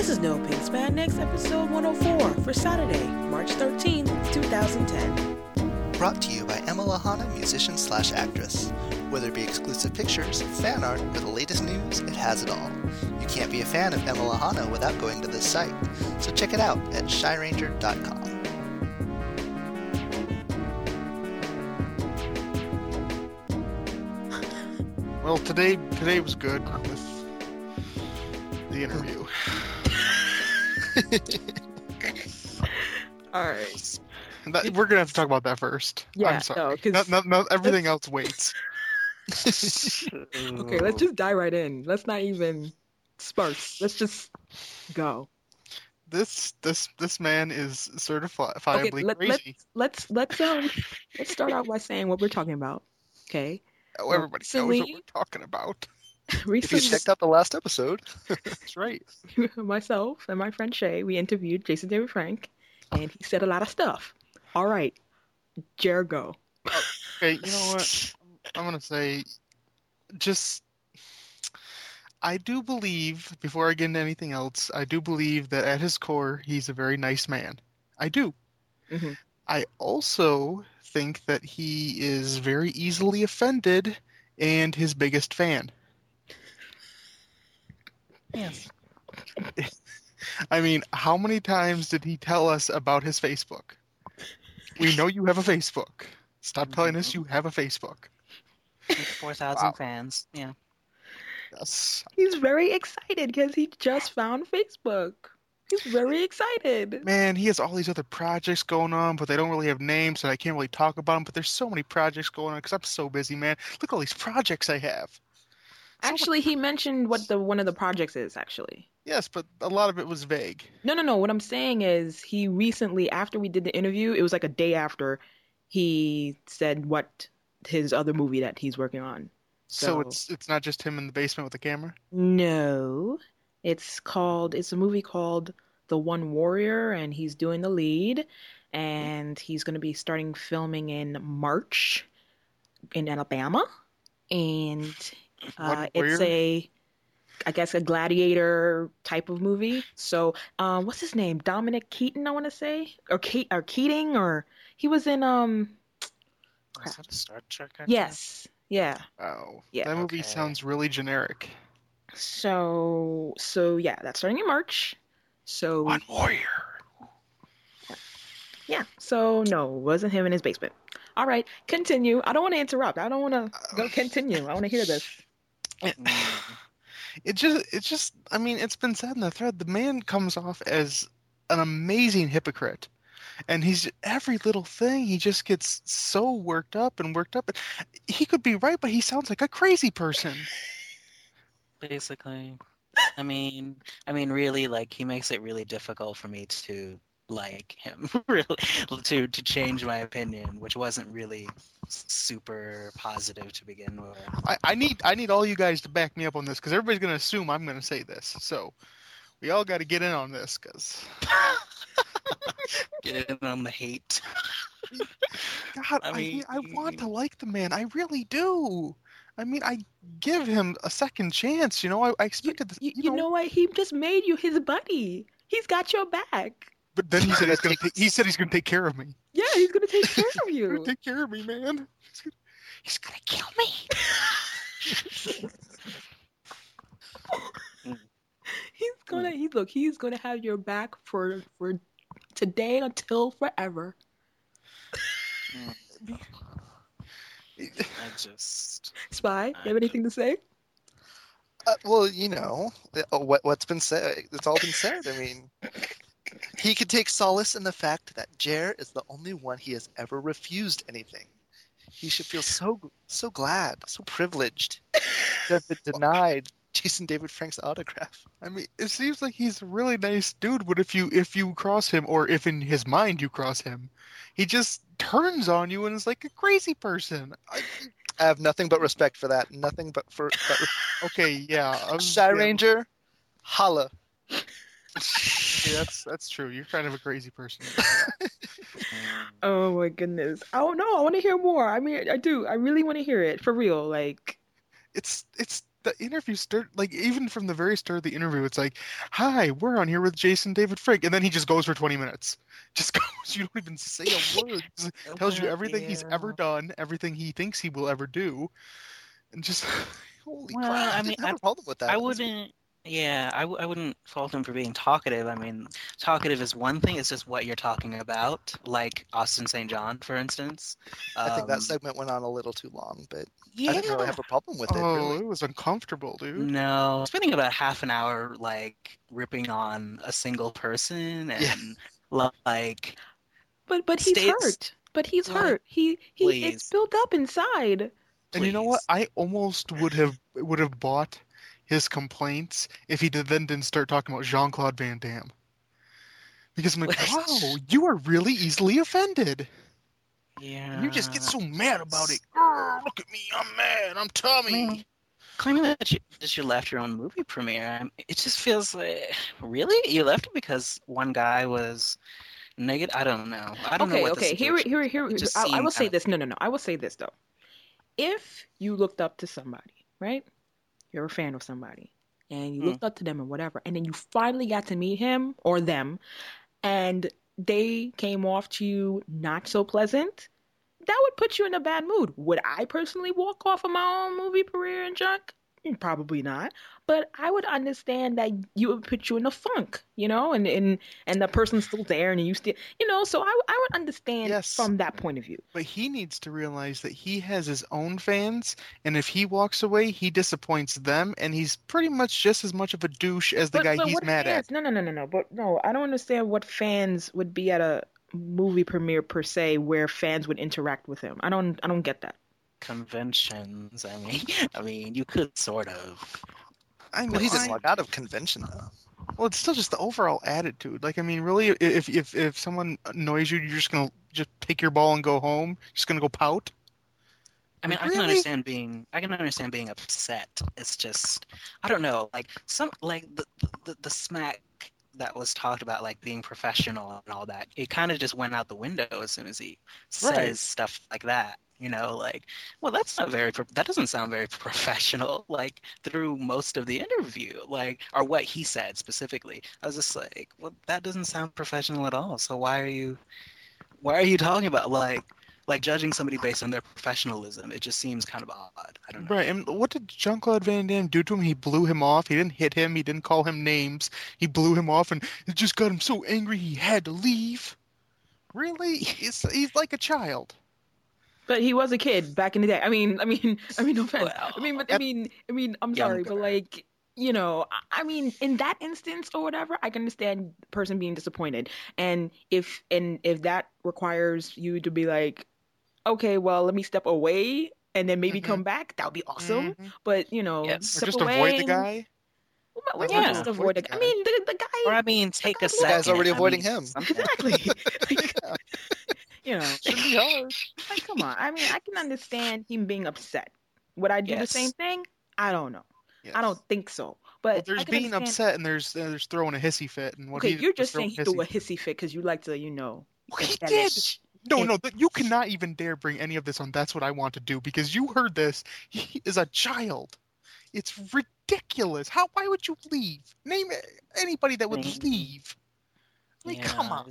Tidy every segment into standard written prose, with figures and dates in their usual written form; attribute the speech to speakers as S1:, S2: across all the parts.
S1: This is No Pink Spandex, episode 104 for Saturday, March 13th, 2010.
S2: Brought to you by Emma Lahana, musician/actress. Whether it be exclusive pictures, fan art, or the latest news, it has it all. You can't be a fan of Emma Lahana without going to this site, so check it out at shyranger.com.
S3: Well, today was good with the interview.
S1: Alright.
S3: We're gonna have to talk about that first.
S1: Yeah,
S3: I'm sorry.
S1: no,
S3: Everything else waits.
S1: Okay, let's just dive right in. Let's not even sparse. Let's just go.
S3: This man is certifiably crazy.
S1: Let's start out by saying what we're talking about. Okay.
S3: Oh, everybody knows what we're talking about.
S2: If
S1: Recently,
S2: you checked out the last episode.
S3: That's right.
S1: myself and my friend Shay, we interviewed Jason David Frank, and he said a lot of stuff. All right, Jared, go.
S3: Okay, you know what? I'm gonna say, I do believe, before I get into anything else, I do believe that at his core, he's a very nice man. I do.
S1: Mm-hmm.
S3: I also think that he is very easily offended and his biggest fan.
S1: Yes.
S3: I mean, how many times did he tell us about his Facebook? We know you have a Facebook. Stop telling us you have a Facebook.
S4: 4,000 fans. Yeah.
S3: Yes.
S1: He's very excited because he just found Facebook. He's very excited.
S3: Man, he has all these other projects going on, but they don't really have names, so I can't really talk about them. But there's so many projects going on because I'm so busy, man. Look at all these projects I have.
S1: Actually, he mentioned what one of the projects is, actually.
S3: Yes, but a lot of it was vague.
S1: No. What I'm saying is he recently, after we did the interview, it was like a day after, he said what his other movie that he's working on.
S3: So it's not just him in the basement with the camera?
S1: No. It's a movie called The One Warrior, and he's doing the lead, and he's going to be starting filming in March in Alabama, and it's I guess a gladiator type of movie. So, what's his name? Dominic Keaton, I want to say, or Keating, or he was in
S4: Is that a Star Trek?
S1: Yes, yeah.
S3: Oh,
S1: Yeah.
S3: that movie sounds really generic.
S1: So yeah, that's starting in March. So
S3: One warrior.
S1: Yeah. So no, it wasn't him in his basement. All right, continue. I don't want to interrupt. I don't want to go continue. I want to hear this.
S3: It just, I mean, it's been said in the thread, the man comes off as an amazing hypocrite. And every little thing, he just gets so worked up. He could be right, but he sounds like a crazy person.
S4: Basically. I mean, really, like, he makes it really difficult for me to like him, really, to change my opinion, which wasn't really super positive to begin with.
S3: I need all you guys to back me up on this, because everybody's going to assume I'm going to say this. So we all got to get in on this, because...
S4: Get in on the hate.
S3: God, I want to like the man. I really do. I mean, I give him a second chance. You know, I expected this.
S1: You know what? He just made you his buddy. He's got your back.
S3: But then he said he's going to take care of me.
S1: Yeah, he's going to take care of you.
S3: He's going to take care of me, man. He's going to kill me.
S1: He's gonna have your back for today until forever. Spy, you have anything to say?
S2: Well, you know, what's been said, it's all been said. I mean, he could take solace in the fact that Jer is the only one he has ever refused anything. He should feel so glad, so privileged to have been denied Jason David Frank's autograph.
S3: I mean, it seems like he's a really nice dude, but if you cross him, or if in his mind you cross him, he just turns on you and is like a crazy person.
S2: I have nothing but respect for that. Nothing but for...
S3: Okay, yeah.
S2: Shy Ranger, holla.
S3: Okay, that's true. You're kind of a crazy person.
S1: Oh my goodness. Oh no, I want to hear more. I mean, I do. I really want to hear it for real. Like,
S3: it's the interview start, like, even from the very start of the interview, it's like, "Hi, we're on here with Jason David Frank," and then he just goes for 20 minutes. Just goes. You don't even say a word. Just tells you
S4: Well,
S3: everything he's ever
S4: yeah.
S3: done, everything he thinks he will ever do, and just holy
S4: Well,
S3: crap.
S4: I
S2: I
S4: mean,
S2: didn't have a problem with that.
S4: I
S2: It was-
S4: wouldn't. Yeah, I wouldn't fault him for being talkative. I mean, talkative is one thing. It's just what you're talking about, like Austin St. John, for instance.
S2: I think that
S4: Um,
S2: segment went on a little too long, but I
S4: yeah.
S2: didn't really have a problem with it,
S3: Oh,
S2: really.
S3: it was uncomfortable, dude.
S4: No, spending about half an hour like ripping on a single person
S2: Yeah.
S4: and like
S1: But he's
S4: states
S1: hurt. But he's
S4: like
S1: hurt. He it's
S4: please,
S1: built up inside.
S3: And you know what?
S4: please.
S3: I almost would have bought his complaints if he then didn't start talking about Jean-Claude Van Damme. Because I'm like, wow, you are really easily offended. And you just get
S4: Yeah.
S3: so mad about it. "Grr, look at me, I'm mad, I'm
S4: I
S3: Tommy."
S4: mean, claiming that you left your own movie premiere, it just feels like really you left it because one guy was negative. I don't know. I don't know
S1: Okay,
S4: what the
S1: okay. Here,
S4: situation.
S1: here, here.
S4: It just
S1: I will
S4: seemed
S1: say
S4: kind
S1: this. No, no, no. I will say this though. If you looked up to somebody, right? You're a fan of somebody, and you
S4: of.
S1: looked up to them and whatever, and then you finally got to meet him or them, and they came off to you not so pleasant, that would put you in a bad mood. Would I personally walk off of my own movie career and junk? Probably not. But I would understand that you would put you in a funk, and the person's still there and you still, so I would understand
S3: Yes,
S1: from that point of view.
S3: but he needs to realize that he has his own fans, and if he walks away, he disappoints them, and he's pretty much just as much of a douche as the guy
S1: But
S3: he's
S1: what
S3: mad at.
S1: fans? No, no, no, no, no. But no, I don't understand what fans would be at a movie premiere per se where fans would interact with him. I don't get that.
S4: Conventions. I mean, you could sort of.
S3: I know.
S2: Well, he didn't walk out of convention, though.
S3: Well, it's still just the overall attitude. Like, I mean, really, if someone annoys you, you're just gonna just take your ball and go home. You're just gonna go pout.
S4: I mean,
S3: Like,
S4: I can
S3: really?
S4: understand being upset. It's just, I don't know, like some like the smack that was talked about, like being professional and all that. It kind of just went out the window as soon as he
S3: Right.
S4: says stuff like that. Like, well, that's not that doesn't sound very professional. Like through most of the interview, like, or what he said specifically, I was just like, well, that doesn't sound professional at all. So why are you talking about like judging somebody based on their professionalism? It just seems kind of odd. I don't know.
S3: Right. And what did Jean-Claude Van Damme do to him? He blew him off. He didn't hit him. He didn't call him names. He blew him off, and it just got him so angry he had to leave. Really? He's like a child.
S1: But he was a kid back in the day. No offense.
S4: Well,
S1: I'm sorry, but
S4: younger.
S1: like, I mean, in that instance or whatever, I can understand the person being disappointed. And if that requires you to be like, okay, well, let me step away and then maybe
S3: Mhm.
S1: come back, that would be awesome.
S3: Mhm.
S1: But
S3: Or
S4: Yes.
S1: step
S3: just
S1: away.
S3: avoid the guy.
S1: What
S3: Why would
S1: just
S3: you
S1: avoid
S3: avoid
S1: the
S3: the
S1: I
S3: guy?
S1: mean, the
S4: Or
S1: guy.
S4: I mean, take a
S1: The guy's
S4: second.
S2: already
S4: I
S2: avoiding
S4: mean,
S2: him.
S4: something.
S1: Exactly. Like,
S3: Shouldn't be hard.
S1: like, come on. I mean, I can understand him being upset. Would I do the same
S4: Yes.
S1: thing? I don't know.
S3: Yes.
S1: I don't think so.
S3: Well,
S1: But
S3: there's
S1: I can
S3: being
S1: understand.
S3: upset, and there's throwing a hissy fit, and what
S1: Okay,
S3: he did
S1: you're
S3: was
S1: just
S3: throw
S1: saying he
S3: a
S1: threw a
S3: hissy.
S1: hissy fit because you like to,
S3: He did.
S1: embellish.
S3: No,
S1: And-
S3: no, you cannot even dare bring any of this on. That's what I want to do because you heard this. He is a child. It's ridiculous. Why would you leave? Name anybody that would
S4: mean,
S3: leave. I mean, come
S4: yeah,
S3: on.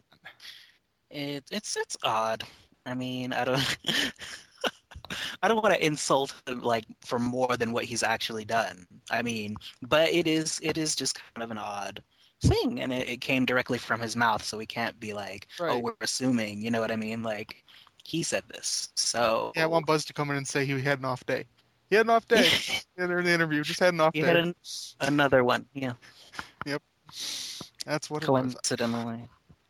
S4: it's odd. I mean, I don't I don't want to insult him like for more than what he's actually done. I mean, but it is just kind of an odd thing, and it came directly from his mouth, so we can't be like, oh,
S3: Right.
S4: we're assuming. You know what I mean? Like he said this, so
S3: Yeah, I want Buzz to come in and say he had an off day. He had an off day. In the interview, just had an off
S4: you
S3: day.
S4: had another one, yeah,
S3: That's what it was.
S4: coincidentally.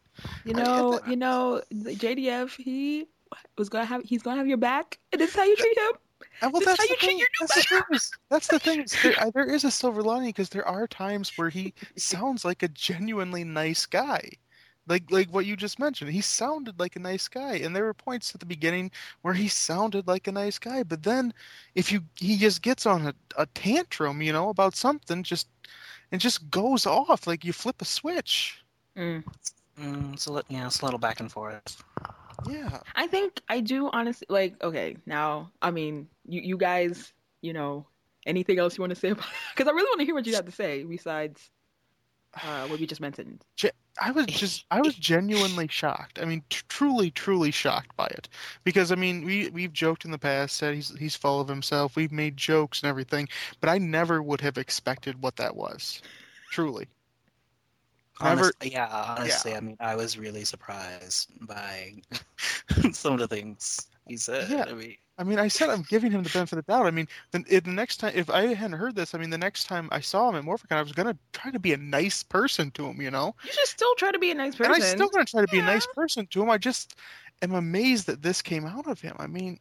S1: the JDF, he's gonna have your back, and this is how you treat him.
S3: Well,
S1: This is
S3: that's
S1: how
S3: the
S1: you treat
S3: thing.
S1: your new
S3: That's the thing. That's the thing. There is a silver lining because there are times where he sounds like a genuinely nice guy, like what you just mentioned. He sounded like a nice guy, and there were points at the beginning where he sounded like a nice guy. But then, he just gets on a tantrum, about something, just goes off like you flip a switch.
S4: So it's a little back and forth.
S3: Yeah.
S1: I think I do honestly like. Okay, now I mean, you guys, anything else you want to say about it? Because I really want to hear what you have to say besides what we just mentioned.
S3: I was genuinely shocked. I mean, truly shocked by it. Because I mean, we've joked in the past, said he's full of himself. We've made jokes and everything, but I never would have expected what that was. Truly. Never.
S4: Honestly, I mean, I was really surprised by some of the things he said.
S3: Yeah. I mean, I said I'm giving him the benefit of the doubt. I mean, the next time, if I hadn't heard this, I mean, the next time I saw him at MorphCon, I was gonna try to be a nice person to him, you know.
S1: You should still try to be a nice person.
S3: And I'm still gonna try to be a nice person to him. I just am amazed that this came out of him. I mean,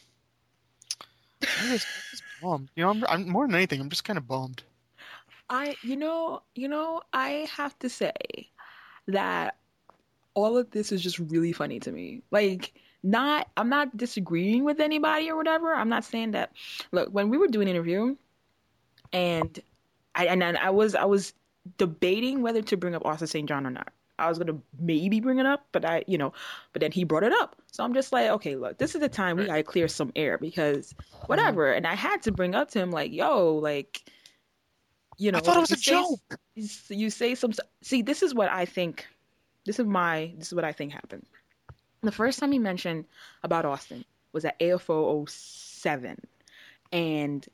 S3: I'm just bummed. You know, I'm more than anything, I'm just kind of bummed.
S1: I have to say that all of this is just really funny to me. Like, I'm not disagreeing with anybody or whatever. I'm not saying that. Look, when we were doing an interview, and I was debating whether to bring up Austin St. John or not. I was gonna maybe bring it up, but but then he brought it up. So I'm just like, okay, look, this is the time we gotta clear some air because whatever. And I had to bring up to him like, yo, like,
S3: I thought it was a joke.
S1: You say some. See, this is what I think. This is what I think happened. The first time he mentioned about Austin was at AFO 07. And,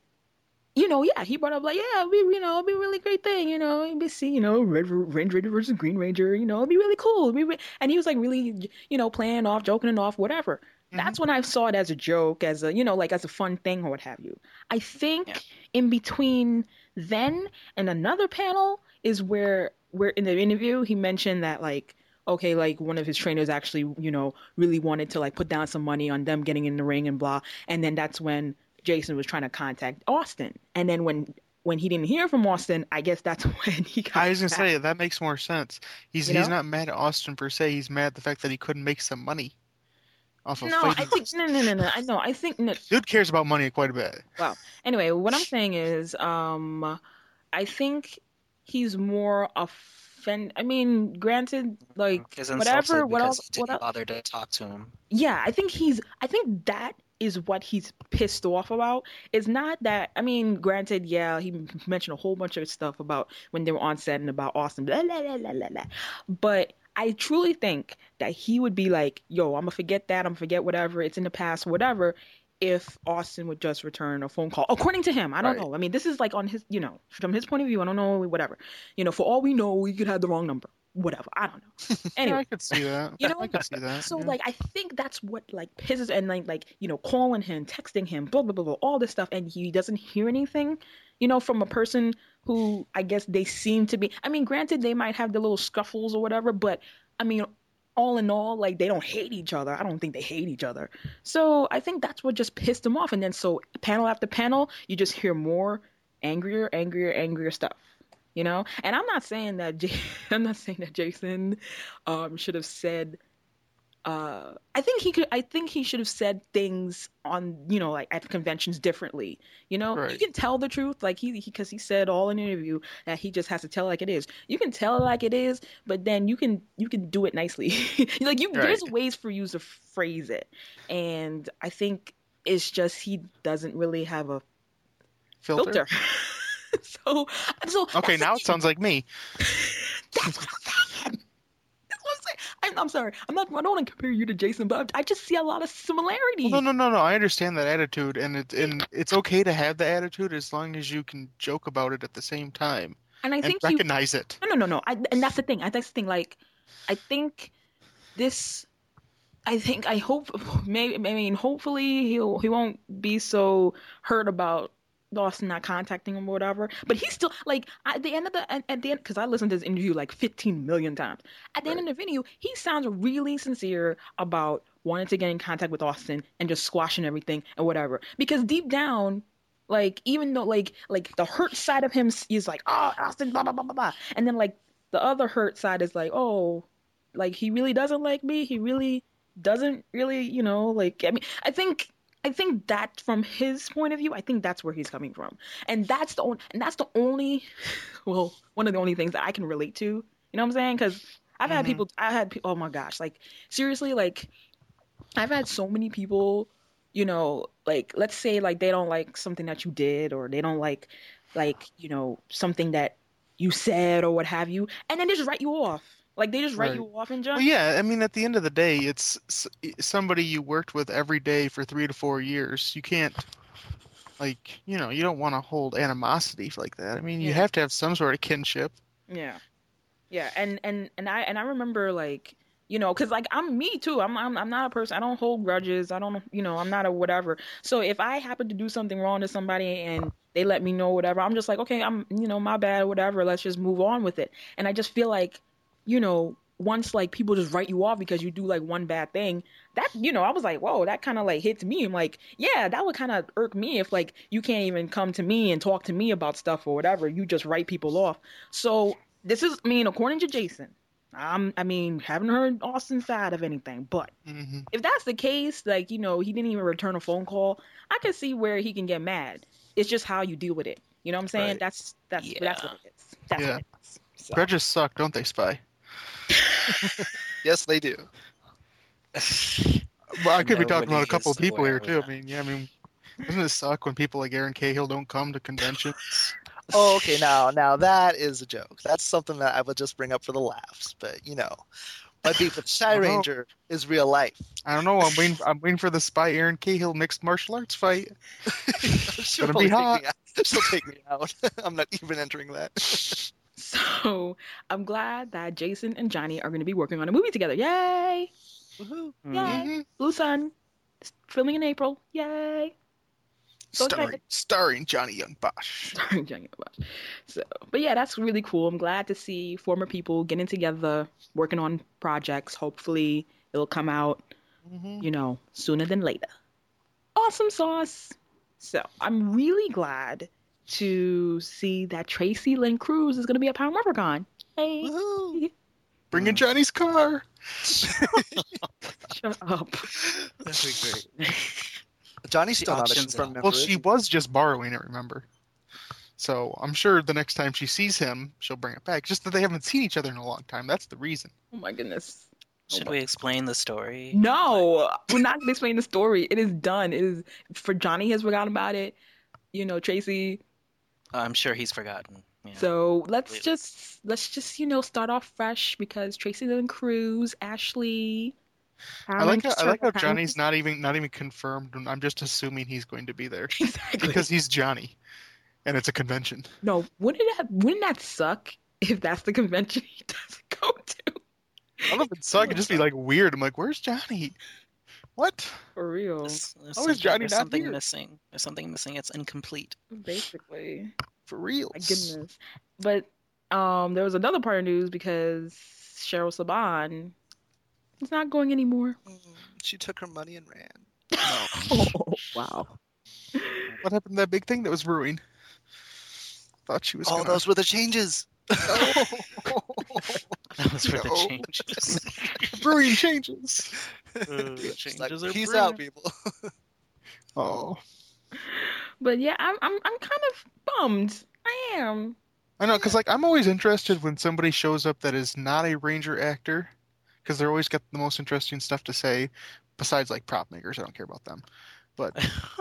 S1: he brought up like, yeah, it'd be a really great thing, you'd see, Red Ranger versus Green Ranger, it'd be really cool. And he was like really, playing off, joking it off, whatever. Mm-hmm. That's when I saw it as a joke, as a, like as a fun thing or what have you. I think in between then and another panel is where in the interview, he mentioned that like, okay, like one of his trainers actually, really wanted to like put down some money on them getting in the ring and blah. And then that's when Jason was trying to contact Austin. And then when he didn't hear from Austin, I guess that's when he got
S3: I was going to say, that makes more sense. He's not mad at Austin per se. He's mad at the fact that he couldn't make some money off of fighting.
S1: No. I think no.
S3: Dude cares about money quite a bit.
S1: Well, anyway, what I'm saying is, I think he's more I mean, granted, like whatever. What else?
S4: Didn't bother to talk to him.
S1: Yeah, I think that is what he's pissed off about. It's not that. I mean, granted, yeah, he mentioned a whole bunch of stuff about when they were on set and about Austin, blah, blah, blah, blah, blah. But I truly think that he would be like, "Yo, I'm gonna forget that. I'm gonna forget whatever. It's in the past, whatever." If Austin would just return a phone call, according to him, I don't know. I mean, this is like on his, from his point of view, I don't know, whatever. For all we know, we could have the wrong number, whatever. I don't know. Anyway,
S3: I could see that. I could see that.
S1: So like, I think that's what like pisses and like calling him, texting him, blah blah blah, blah, all this stuff, and he doesn't hear anything, from a person who I guess they seem to be. I mean, granted, they might have the little scuffles or whatever, but I mean, all in all, like, they don't hate each other. I don't think they hate each other. So I think that's what just pissed him off. And then so panel after panel, you just hear more angrier stuff, And I'm not saying that Jason should have said. I think he should have said things on, like at conventions differently.
S3: Right.
S1: You can tell the truth, like because he said all in the interview that he just has to tell it like it is. You can tell it like it is, but then you can do it nicely. Like there's ways for you to phrase it, and I think it's just he doesn't really have a filter. so
S3: okay, now it sounds like me.
S1: That's what I'm saying. I'm sorry. I don't want to compare you to Jason, but I just see a lot of similarities.
S3: Well, no. I understand that attitude, and it's okay to have the attitude as long as you can joke about it at the same time.
S1: And I think
S3: recognize it.
S1: No. And that's the thing. That's the thing. Like, I think this. I hope hopefully he won't be so hurt about Dawson not contacting him or whatever, but he's still like at the end because I listened to this interview like 15 million times. At the end of the video, he sounds really sincere about wanting to get in contact with Austin and just squashing everything and whatever. Because deep down, like even though like the hurt side of him is like, oh, Austin, blah blah blah blah blah, and then like the other hurt side is like, oh, like he really doesn't like me. He really doesn't really, like I mean, I think that from his point of view, I think that's where he's coming from. And that's the only, well, one of the only things that I can relate to. You know what I'm saying? Because I've had people, oh my gosh, like seriously, like I've had so many people like let's say like they don't like something that you did or they don't like, something that you said or what have you, and then they just write you off. Like they just write you
S3: Right.
S1: off and
S3: Well,
S1: just
S3: yeah, I mean, at the end of the day, it's somebody you worked with every day for 3 to 4 years. You can't, like, you don't want to hold animosity like that. I mean, you
S1: yeah.
S3: have to have some sort of kinship.
S1: Yeah. Yeah, and I remember like, because like I'm me too. I'm not a person. I don't hold grudges. I don't, I'm not a whatever. So if I happen to do something wrong to somebody and they let me know whatever, I'm just like, okay, my bad, whatever. Let's just move on with it. And I just feel like, once like people just write you off because you do like one bad thing, that, I was like, whoa, that kind of like hits me. I'm like, yeah, that would kind of irk me if like you can't even come to me and talk to me about stuff or whatever. You just write people off. So this is, I mean, according to Jason, I mean, haven't heard Austin's side of anything, but
S3: Hmm.
S1: if that's the case, like, he didn't even return a phone call, I can see where he can get mad. It's just how you deal with it. You know what I'm saying?
S3: Right.
S1: That's
S4: Yeah.
S1: what it is. That's
S3: Yeah.
S1: what it is. So,
S3: Grudges suck, don't they, Spy?
S2: Yes, they do.
S3: Well, I could be talking
S4: Nobody
S3: about a couple
S4: gets
S3: of
S4: to
S3: people
S4: wear
S3: here too.
S4: that.
S3: I mean, doesn't it suck when people like Aaron Cahill don't come to conventions?
S2: Oh, okay, now that is a joke. That's something that I would just bring up for the laughs. But my beef with Shy
S3: I don't know.
S2: Ranger is real life.
S3: I don't know. I'm waiting for the Spy Aaron Cahill mixed martial arts fight.
S2: She'll
S3: Gonna be
S2: probably take
S3: hot.
S2: me out. She'll take me out. I'm not even entering that.
S1: so I'm glad that Jason and Johnny are going to be working on a movie together. Yay!
S2: Woohoo.
S1: Yay!
S3: Hmm.
S1: Blue Sun, filming in April. Yay! So excited.
S3: Starring Johnny Young Bosch.
S1: Starring Jenny Bush. So, but yeah, that's really cool. I'm glad to see former people getting together, working on projects. Hopefully, it'll come out,
S3: Hmm.
S1: sooner than later. Awesome sauce. So, I'm really glad to see that Tracy Lynn Cruz is going to be at Power Morphicon. Hey,
S2: Woohoo.
S3: Bring in Johnny's car.
S1: shut up.
S4: That'd be great.
S2: Johnny's
S4: She
S2: still not a
S4: auctions it
S2: confirmed
S4: off.
S2: member.
S3: Well,
S2: is
S3: she
S2: he?
S3: was just borrowing it, remember? So I'm sure the next time she sees him, she'll bring it back. Just that they haven't seen each other in a long time. That's the reason.
S1: Oh my goodness.
S4: Should we explain the story?
S1: No, we're not going to explain the story. It is done. It is, for Johnny has forgotten about it. Tracy.
S4: I'm sure he's forgotten. Yeah.
S1: So let's
S4: Completely.
S1: just start off fresh because Tracy Lynn Cruz, Ashley,
S3: I like how
S1: Harlan-
S3: Johnny's not even confirmed. And I'm just assuming he's going to be there
S1: exactly.
S3: because he's Johnny, and it's a convention.
S1: No, wouldn't that suck if that's the convention he doesn't go to?
S3: I don't know if it's so I could just be like weird. I'm like, where's Johnny? What?
S1: For real,
S4: There's
S3: How is Johnny
S4: there's
S3: not
S4: something
S3: here?
S4: missing. There's something missing. It's incomplete.
S1: basically.
S3: For real?
S1: My goodness. But there was another part of news because Cheryl Saban is not going anymore.
S2: She took her money and ran.
S3: No.
S1: Oh, wow.
S3: What happened to that big thing that was brewing? Thought she was
S2: Oh,
S3: gonna.
S2: those were the changes.
S4: That was for the
S3: No.
S4: changes.
S3: Brewing changes.
S2: She's like,
S4: Changes are
S2: peace out,
S4: brewing.
S2: people.
S3: Oh,
S1: But yeah, I'm kind of bummed. I am.
S3: I know, because like I'm always interested when somebody shows up that is not a Ranger actor, because they're always got the most interesting stuff to say. Besides like prop makers, I don't care about them. But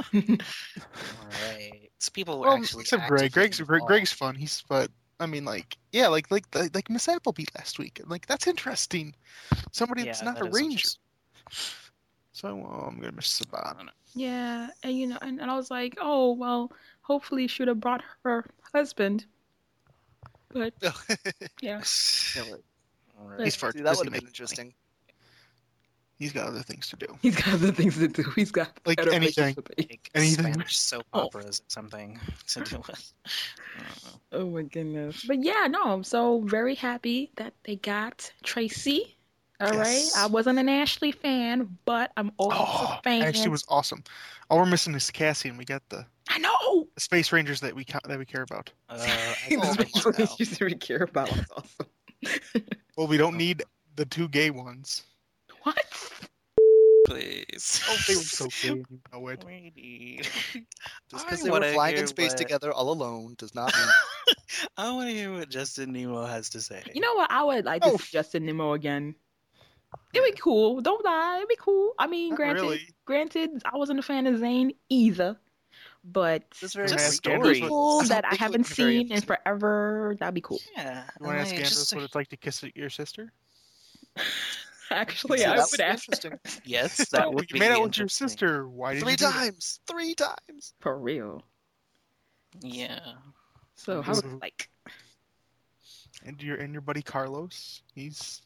S4: Right. So people were
S3: well,
S4: actually
S3: except Greg.
S4: actively involved.
S3: Greg's fun. But I mean, like yeah, like Miss Appleby last week. Like that's interesting. Somebody that's
S4: Yeah,
S3: not
S4: that
S3: a
S4: is
S3: Ranger.
S4: interesting.
S3: So I'm gonna miss
S4: I
S3: Saban.
S4: don't know.
S1: Yeah, and and I was like, oh well, hopefully she would have brought her husband. But yeah,
S4: Right.
S3: He's far
S2: See,
S3: too
S2: that
S3: busy
S2: would have been
S3: making money.
S2: interesting.
S3: He's got other things to do.
S1: he's got other things to do. He's got
S3: Like
S1: better
S3: anything.
S1: places to be.
S4: Like
S3: Anything.
S4: Spanish soap
S1: Oh.
S4: operas or something to do with. I don't know.
S1: Oh my goodness. But yeah, no, I'm so very happy that they got Tracy. All right.
S3: Yes.
S1: I wasn't an Ashley fan, but I'm also
S3: Oh,
S1: a fan.
S3: actually, was awesome. All we're missing is Cassie, and we got the
S1: I know.
S3: Space Rangers that we care about.
S4: I
S2: Oh,
S4: think
S2: come
S4: so
S2: on
S4: now.
S2: now.
S1: You really care about us also.
S3: Well, we don't need the two gay ones.
S1: What?
S4: Please.
S3: Oh, they were so gay, and you know it.
S4: We need.
S2: Just
S4: I
S2: because they were
S4: wanna
S2: flying
S4: hear
S2: in space
S4: what-
S2: together all alone does not mean.
S4: I want to hear what Justin Nemo has to say.
S1: You know what? I would like to
S3: Oh.
S1: see Justin Nimmo again. It'd be cool. Don't lie. It'd be cool. I mean,
S3: Not
S1: granted,
S3: really.
S1: granted, I wasn't a fan of Zayn either, but
S2: It's very
S4: Just
S3: ask
S2: brief.
S3: Andrews
S4: story.
S1: people
S2: I
S1: that
S2: don't
S1: I
S2: think it would
S1: haven't
S2: be very
S1: seen in
S2: interesting.
S1: forever, that'd be cool.
S4: Yeah.
S3: You want to ask
S4: like,
S3: Andrews
S4: just
S3: what it's like to kiss your sister?
S1: Actually,
S2: See,
S1: I
S2: that
S1: would
S2: be
S1: ask
S2: interesting.
S4: yes, that would
S3: You
S4: be
S3: made out with your
S4: interesting.
S3: sister. Why did you
S2: 3
S3: do that?
S2: times. 3 times.
S1: for real.
S4: Yeah.
S1: So how was it like?
S3: And your buddy Carlos, he's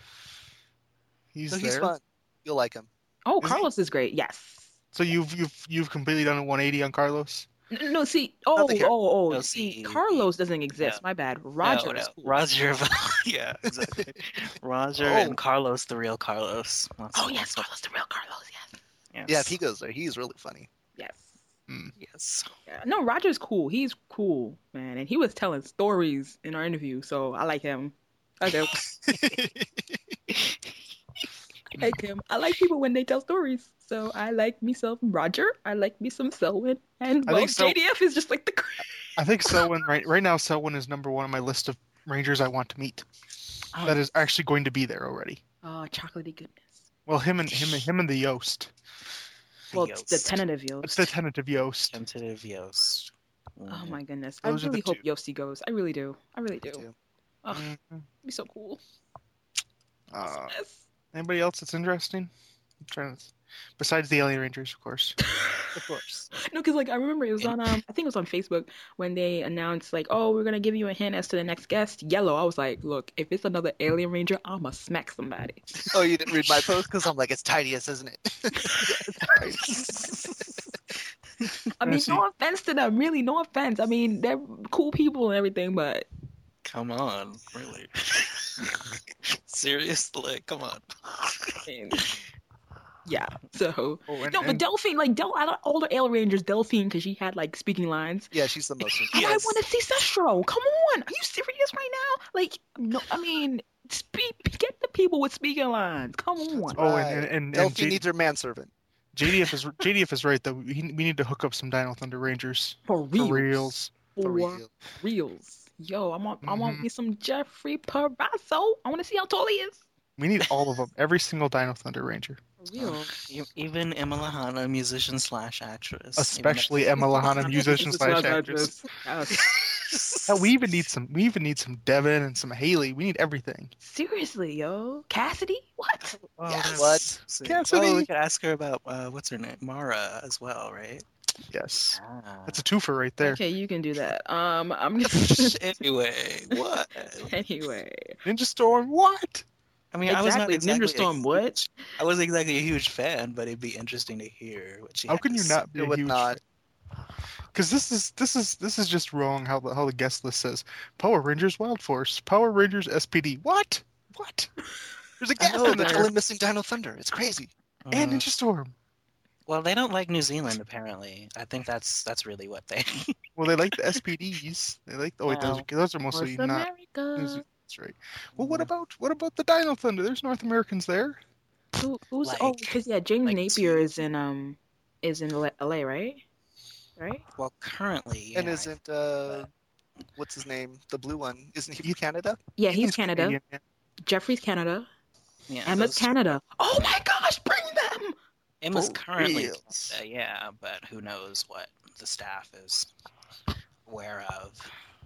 S2: So he's
S3: there.
S2: fun. You'll like him.
S1: Oh,
S3: Is he?
S1: Carlos is great. Yes.
S3: So you've completely done a 180 on Carlos.
S1: No, see, oh,
S2: Nothing here.
S1: oh, oh,
S4: No,
S1: see,
S4: see,
S1: Carlos doesn't exist.
S4: no.
S1: My bad. Roger
S4: No,
S1: is
S4: no.
S1: cool.
S4: Roger. Yeah, exactly. Roger
S2: Oh.
S4: and Carlos, the real Carlos.
S1: Oh yes, Carlos, the real Carlos. Yes,
S4: Yes.
S2: Yeah, if he goes there, he's really funny.
S1: yes.
S4: Yes.
S1: Yeah. No, Roger's cool. He's cool, man, and he was telling stories in our interview, so I like him. I do. I like him. I like people when they tell stories. So I like me some Roger. I like me some Selwyn, and
S3: I
S1: well,
S3: think so.
S1: JDF is just like the.
S3: I think Selwyn right now. Selwyn is number one on my list of Rangers I want to meet.
S1: Oh,
S3: That is actually going to be there already.
S1: oh, chocolatey goodness.
S3: Well, him and the Yost.
S1: Well, it's the
S4: Yost.
S1: tentative
S3: It's
S1: Yost.
S3: the tentative Yost.
S4: Tentative Yost.
S1: Oh my goodness. I
S3: Those are
S1: really
S3: the
S1: hope
S3: two.
S1: Yossi goes. I really do. I really do.
S2: too.
S1: Oh,
S3: Mhm.
S1: it'd be so cool. Yes.
S3: Anybody else that's interesting? I'm trying to, besides the Alien Rangers, of course.
S2: Of course.
S1: No, because like I remember it was on I think it was on Facebook when they announced like, oh, we're gonna give you a hint as to the next guest, Yellow. I was like, look, if it's another Alien Ranger, I'ma smack somebody.
S2: Oh, you didn't read my post? Because I'm like, it's Tidius, isn't it?
S1: I mean,
S3: see.
S1: no offense to them, really, no offense. I mean, they're cool people and everything, but
S4: Come on, really. Seriously, come on.
S1: I mean, yeah. So
S3: Oh, and,
S1: no, but
S3: and
S1: Delphine, like out of all the Alien Rangers, Delphine, because she had like speaking lines.
S2: Yeah, she's the most
S1: And
S2: interesting.
S1: I want to see Sestro. Come on, are you serious right now? Like, no, I mean, get the people with speaking lines. Come on.
S3: oh,
S2: Right.
S3: and
S2: Delphi needs her manservant.
S3: JDF is right though. We need to hook up some Dino Thunder Rangers
S1: For
S3: for
S1: reals.
S3: reals.
S1: For
S2: For real.
S1: reals. Yo, I want
S3: Mhm.
S1: me some Jeffrey Parasso. I want to see how tall he is.
S3: We need all of them. Every single Dino Thunder Ranger,
S1: For real.
S4: Even Emma Lahana, musician / actress.
S3: especially Emma Lahana, musician / actress.
S1: Yes.
S3: Hell, we even need some Devin and some Haley. We need everything.
S1: Seriously, yo. Cassidy? What?
S4: Oh,
S2: Yes.
S4: what?
S3: Cassidy.
S4: Oh, we could ask her about what's her name, Mara, as well, right?
S3: Yes,
S4: Ah.
S3: that's a twofer right there.
S1: Okay, you can do that. I'm gonna.
S4: Anyway, what?
S1: Anyway.
S3: Ninja Storm, what?
S4: I mean, I was not
S1: Exactly.
S4: exactly
S1: Ninja Storm, what?
S4: I wasn't exactly a huge fan, but it'd be interesting to hear what she.
S3: How
S4: had
S3: can
S4: to
S3: you
S4: say.
S3: not be
S2: It
S3: a
S2: would
S3: huge?
S2: not.
S3: Because this is just wrong. How the guest list says Power Rangers Wild Force, Power Rangers SPD. What? There's a
S2: I
S3: gap
S2: know,
S3: in
S2: they're
S3: there.
S2: totally missing Dino Thunder. It's crazy.
S3: And
S4: Mhm.
S3: Ninja Storm.
S4: Well, they don't like New Zealand apparently. I think that's really what they.
S3: Well, they like the SPDs. They like. Oh wait,
S4: Well,
S3: those are mostly
S1: North
S3: not. New
S1: America.
S3: Zealand. That's right. Well, what about the Dino Thunder? There's North Americans there.
S1: Who's
S4: Like-
S1: because yeah, James
S4: like
S1: Napier
S4: two-
S1: is in LA, right? Right?
S4: Well, currently,
S2: And
S4: yeah,
S2: isn't what's his name? The blue one. Isn't he from Canada?
S1: Yeah, he's
S3: Ethan's
S1: Canada.
S3: Canadian, yeah.
S1: Jeffrey's Canada.
S4: yeah,
S1: Emma's
S4: those-
S1: Canada. Oh my gosh, bring them!
S4: Emma's
S2: For
S4: currently,
S2: reals.
S4: yeah, but who knows what the staff is aware of.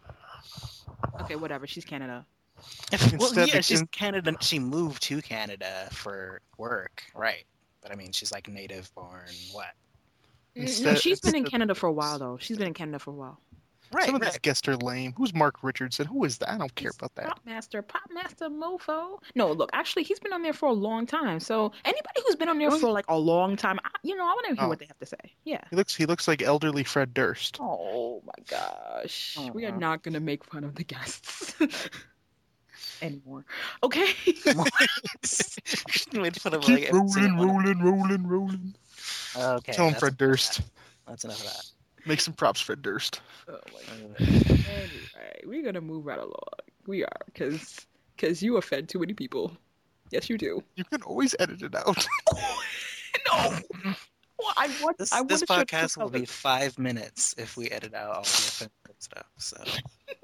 S1: Okay, whatever. She's Canada.
S4: Well,
S3: Instead,
S4: yeah, she's
S3: in-
S4: Canada. She moved to Canada for work, right? But I mean, she's like native born. What?
S1: No,
S3: Instead-
S1: she's been in
S3: instead-
S1: Canada for a while though. She's been in Canada for a while.
S4: Right,
S3: Some of these
S4: right.
S3: guests are lame. Who's Mark Richardson? Who is that? I don't care about that.
S1: Pop Master Mofo. No, look, actually, he's been on there for a long time. So anybody who's been on there for like a long time, I want to hear
S3: Oh.
S1: what they have to say. Yeah.
S3: He looks like elderly Fred Durst.
S1: Oh my gosh. We are
S4: Aw.
S1: not gonna make fun of the guests anymore. Okay.
S4: Made fun of
S3: Keep
S4: like every single one.
S3: rolling.
S4: Okay,
S3: Tell him
S4: that's
S3: Fred
S4: enough of
S3: Durst.
S4: that. That's enough of that.
S3: Make some props, Fred Durst.
S1: Oh my god. Anyway, we're gonna move right along. We are, cause you offend too many people. Yes, you do.
S3: You can always edit it out.
S1: No. Well, I want.
S4: This
S1: I want
S4: this
S1: to show
S4: podcast
S1: true
S4: will be
S1: colors.
S4: 5 minutes if we edit out all the offensive stuff. So,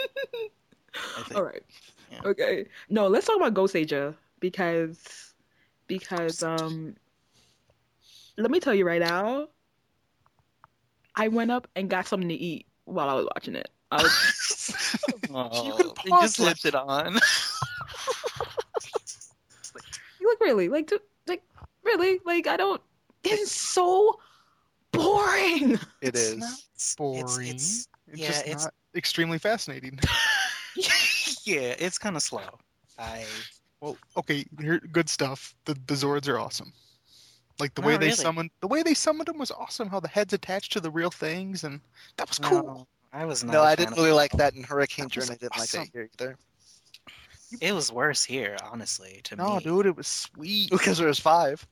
S4: I think,
S1: All right.
S4: Yeah.
S1: Okay. No, let's talk about Ghost Asia because because let me tell you right now, I went up and got something to eat while I was watching it. I was
S3: You can
S4: Oh, they
S3: pause
S4: just
S3: it.
S4: left it on.
S1: like really like really like I don't. It's so boring.
S3: It
S4: It's
S3: is
S4: not
S3: boring.
S4: It's
S3: It's
S4: yeah,
S3: just
S4: it's
S3: not extremely fascinating.
S4: yeah, it's kind of slow.
S3: Well, okay, here, good stuff. The Zords are awesome. Like
S4: Not really.
S3: the way they summoned them was awesome. How the heads attached to the real things, and that was cool.
S4: No, I was not
S2: No,
S4: a
S2: I
S4: fan
S2: didn't
S4: of
S2: really
S4: it.
S2: like that in Hurricane
S3: That was
S2: Journey. I didn't like that
S3: awesome.
S2: here either.
S4: It was worse here, honestly, to
S3: No,
S4: me.
S3: dude, it was sweet.
S2: Because there was 5.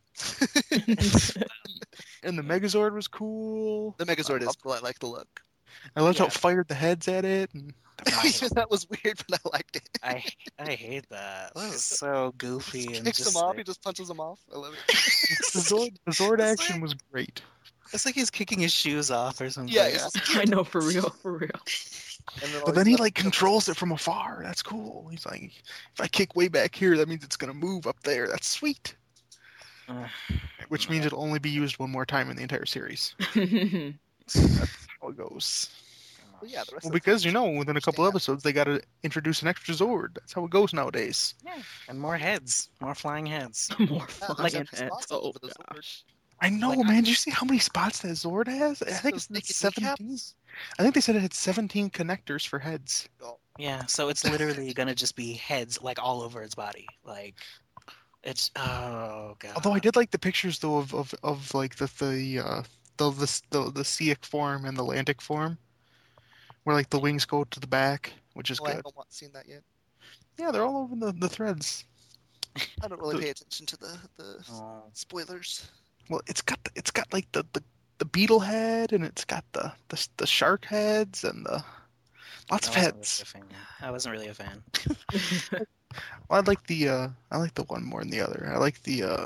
S3: And the Megazord was cool.
S2: The Megazord is cool. I like the look.
S3: I loved how
S4: Yeah.
S3: it fired the heads at it. And
S4: No, I hate
S2: That was weird, but I liked it.
S4: I hate that. That was so goofy
S2: Just
S4: and
S2: kicks
S4: just
S2: him off.
S4: like,
S2: He just punches him off. I love it.
S3: the Zord
S4: It's
S3: action
S4: like-
S3: was great.
S4: it's like he's kicking his shoes off or something.
S2: Yeah,
S4: It's
S2: yeah.
S4: just-
S1: I know, for real, for real.
S2: And
S3: But then he like controls it from afar. That's cool. He's like, if I kick way back here, that means it's gonna move up there. That's sweet.
S4: Uh,
S3: Which means it'll only be used one more time in the entire series. How it goes.
S2: Well, yeah, the rest
S3: Well,
S2: of
S3: because you know, within a couple
S2: Stand.
S3: episodes, they got to introduce an extra Zord. That's how it goes nowadays.
S4: and more heads, more flying heads.
S1: More
S2: Yeah,
S1: fun.
S2: there's
S4: Like
S2: extra spots all over the Zord.
S1: Gosh.
S3: I know,
S4: Like,
S3: man. Do you see how many spots that Zord has? I think
S2: Those
S3: it's
S2: naked
S3: 17.
S2: kneecaps.
S3: I think they said it had 17 connectors for heads.
S4: Yeah, so it's literally gonna just be heads like all over its body. Like it's oh god.
S3: Although I did like the pictures though of like the Seaic form and the Lantic form, where like the wings go to the back, which is
S2: Oh, I
S3: good.
S2: haven't seen that yet.
S3: Yeah, they're all over the threads.
S2: I don't really
S3: The-
S2: pay attention to the
S4: Oh,
S2: spoilers.
S3: Well, it's got like the beetle head, and it's got the shark heads and the lots of
S4: I wasn't really
S3: heads.
S4: a fan. I wasn't really a fan.
S3: Well, I like the one more than the other. I like the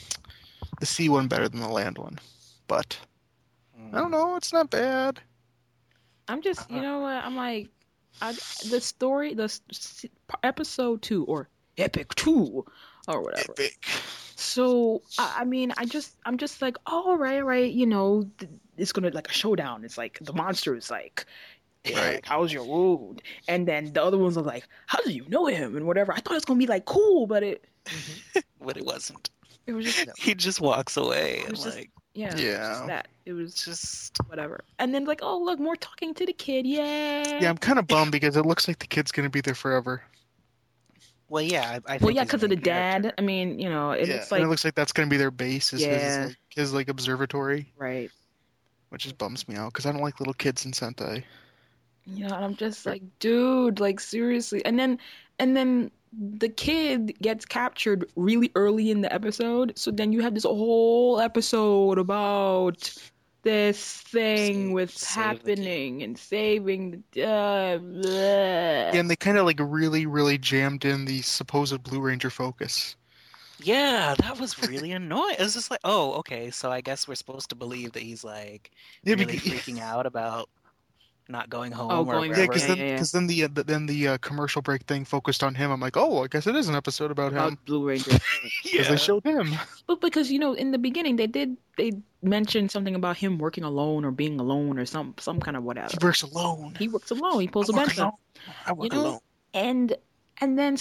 S3: sea one better than the land one, but I don't know. It's not bad.
S1: I'm just, you know what? I'm like, the story, episode 2 or epic 2 or whatever.
S3: Epic.
S1: So I mean, I'm just like, oh, all right, you know, it's gonna like a showdown. It's like the monster is like, yeah,
S3: Right.
S1: like, how's your wound? And then the other ones are like, how do you know him and whatever. I thought it was gonna be like cool, but it
S4: But it wasn't.
S1: was just
S2: No.
S4: He just walks away
S1: It
S4: and
S1: was just-
S4: like
S1: yeah,
S3: Yeah.
S1: just that. It was
S4: just
S1: whatever. And then like, oh look, more talking to the kid. Yeah.
S3: Yeah, I'm kind of bummed because it looks like the kid's gonna be there forever.
S4: well, yeah. I think
S1: Well, yeah,
S4: he's
S1: because of
S4: main
S1: the dad.
S4: character.
S1: I mean, you know,
S3: Yeah,
S1: it's
S3: and
S1: like
S3: it looks like that's gonna be their base. Is
S1: Yeah.
S3: his like observatory,
S1: right.
S3: which just bums me out because I don't like little kids in Sentai.
S1: You know, and I'm just like, dude, like seriously. And then the kid gets captured really early in the episode. So then you have this whole episode about this thing with
S4: Save the kid.
S1: happening and saving the bleh.
S3: Yeah, and they kind of like really jammed in the supposed Blue Ranger focus.
S4: Yeah, that was really annoying. It was just like, oh, okay, so I guess we're supposed to believe that he's like
S3: Yeah,
S4: really
S3: because,
S4: freaking out about not going home
S1: Oh,
S4: or
S1: going-
S3: yeah,
S4: wherever.
S3: because
S1: Yeah,
S3: then
S1: yeah.
S3: because then the commercial break thing focused on him. I'm like, oh, I guess it is an episode about him
S1: About Blue Ranger.
S3: because they showed him.
S1: But because you know, in the beginning they mentioned something about him working alone or being alone or some kind of whatever.
S3: He works alone.
S1: He works alone. He pulls
S3: I
S1: a
S3: work
S1: bench
S3: alone.
S1: up.
S3: I work
S1: You know?
S3: alone.
S1: And then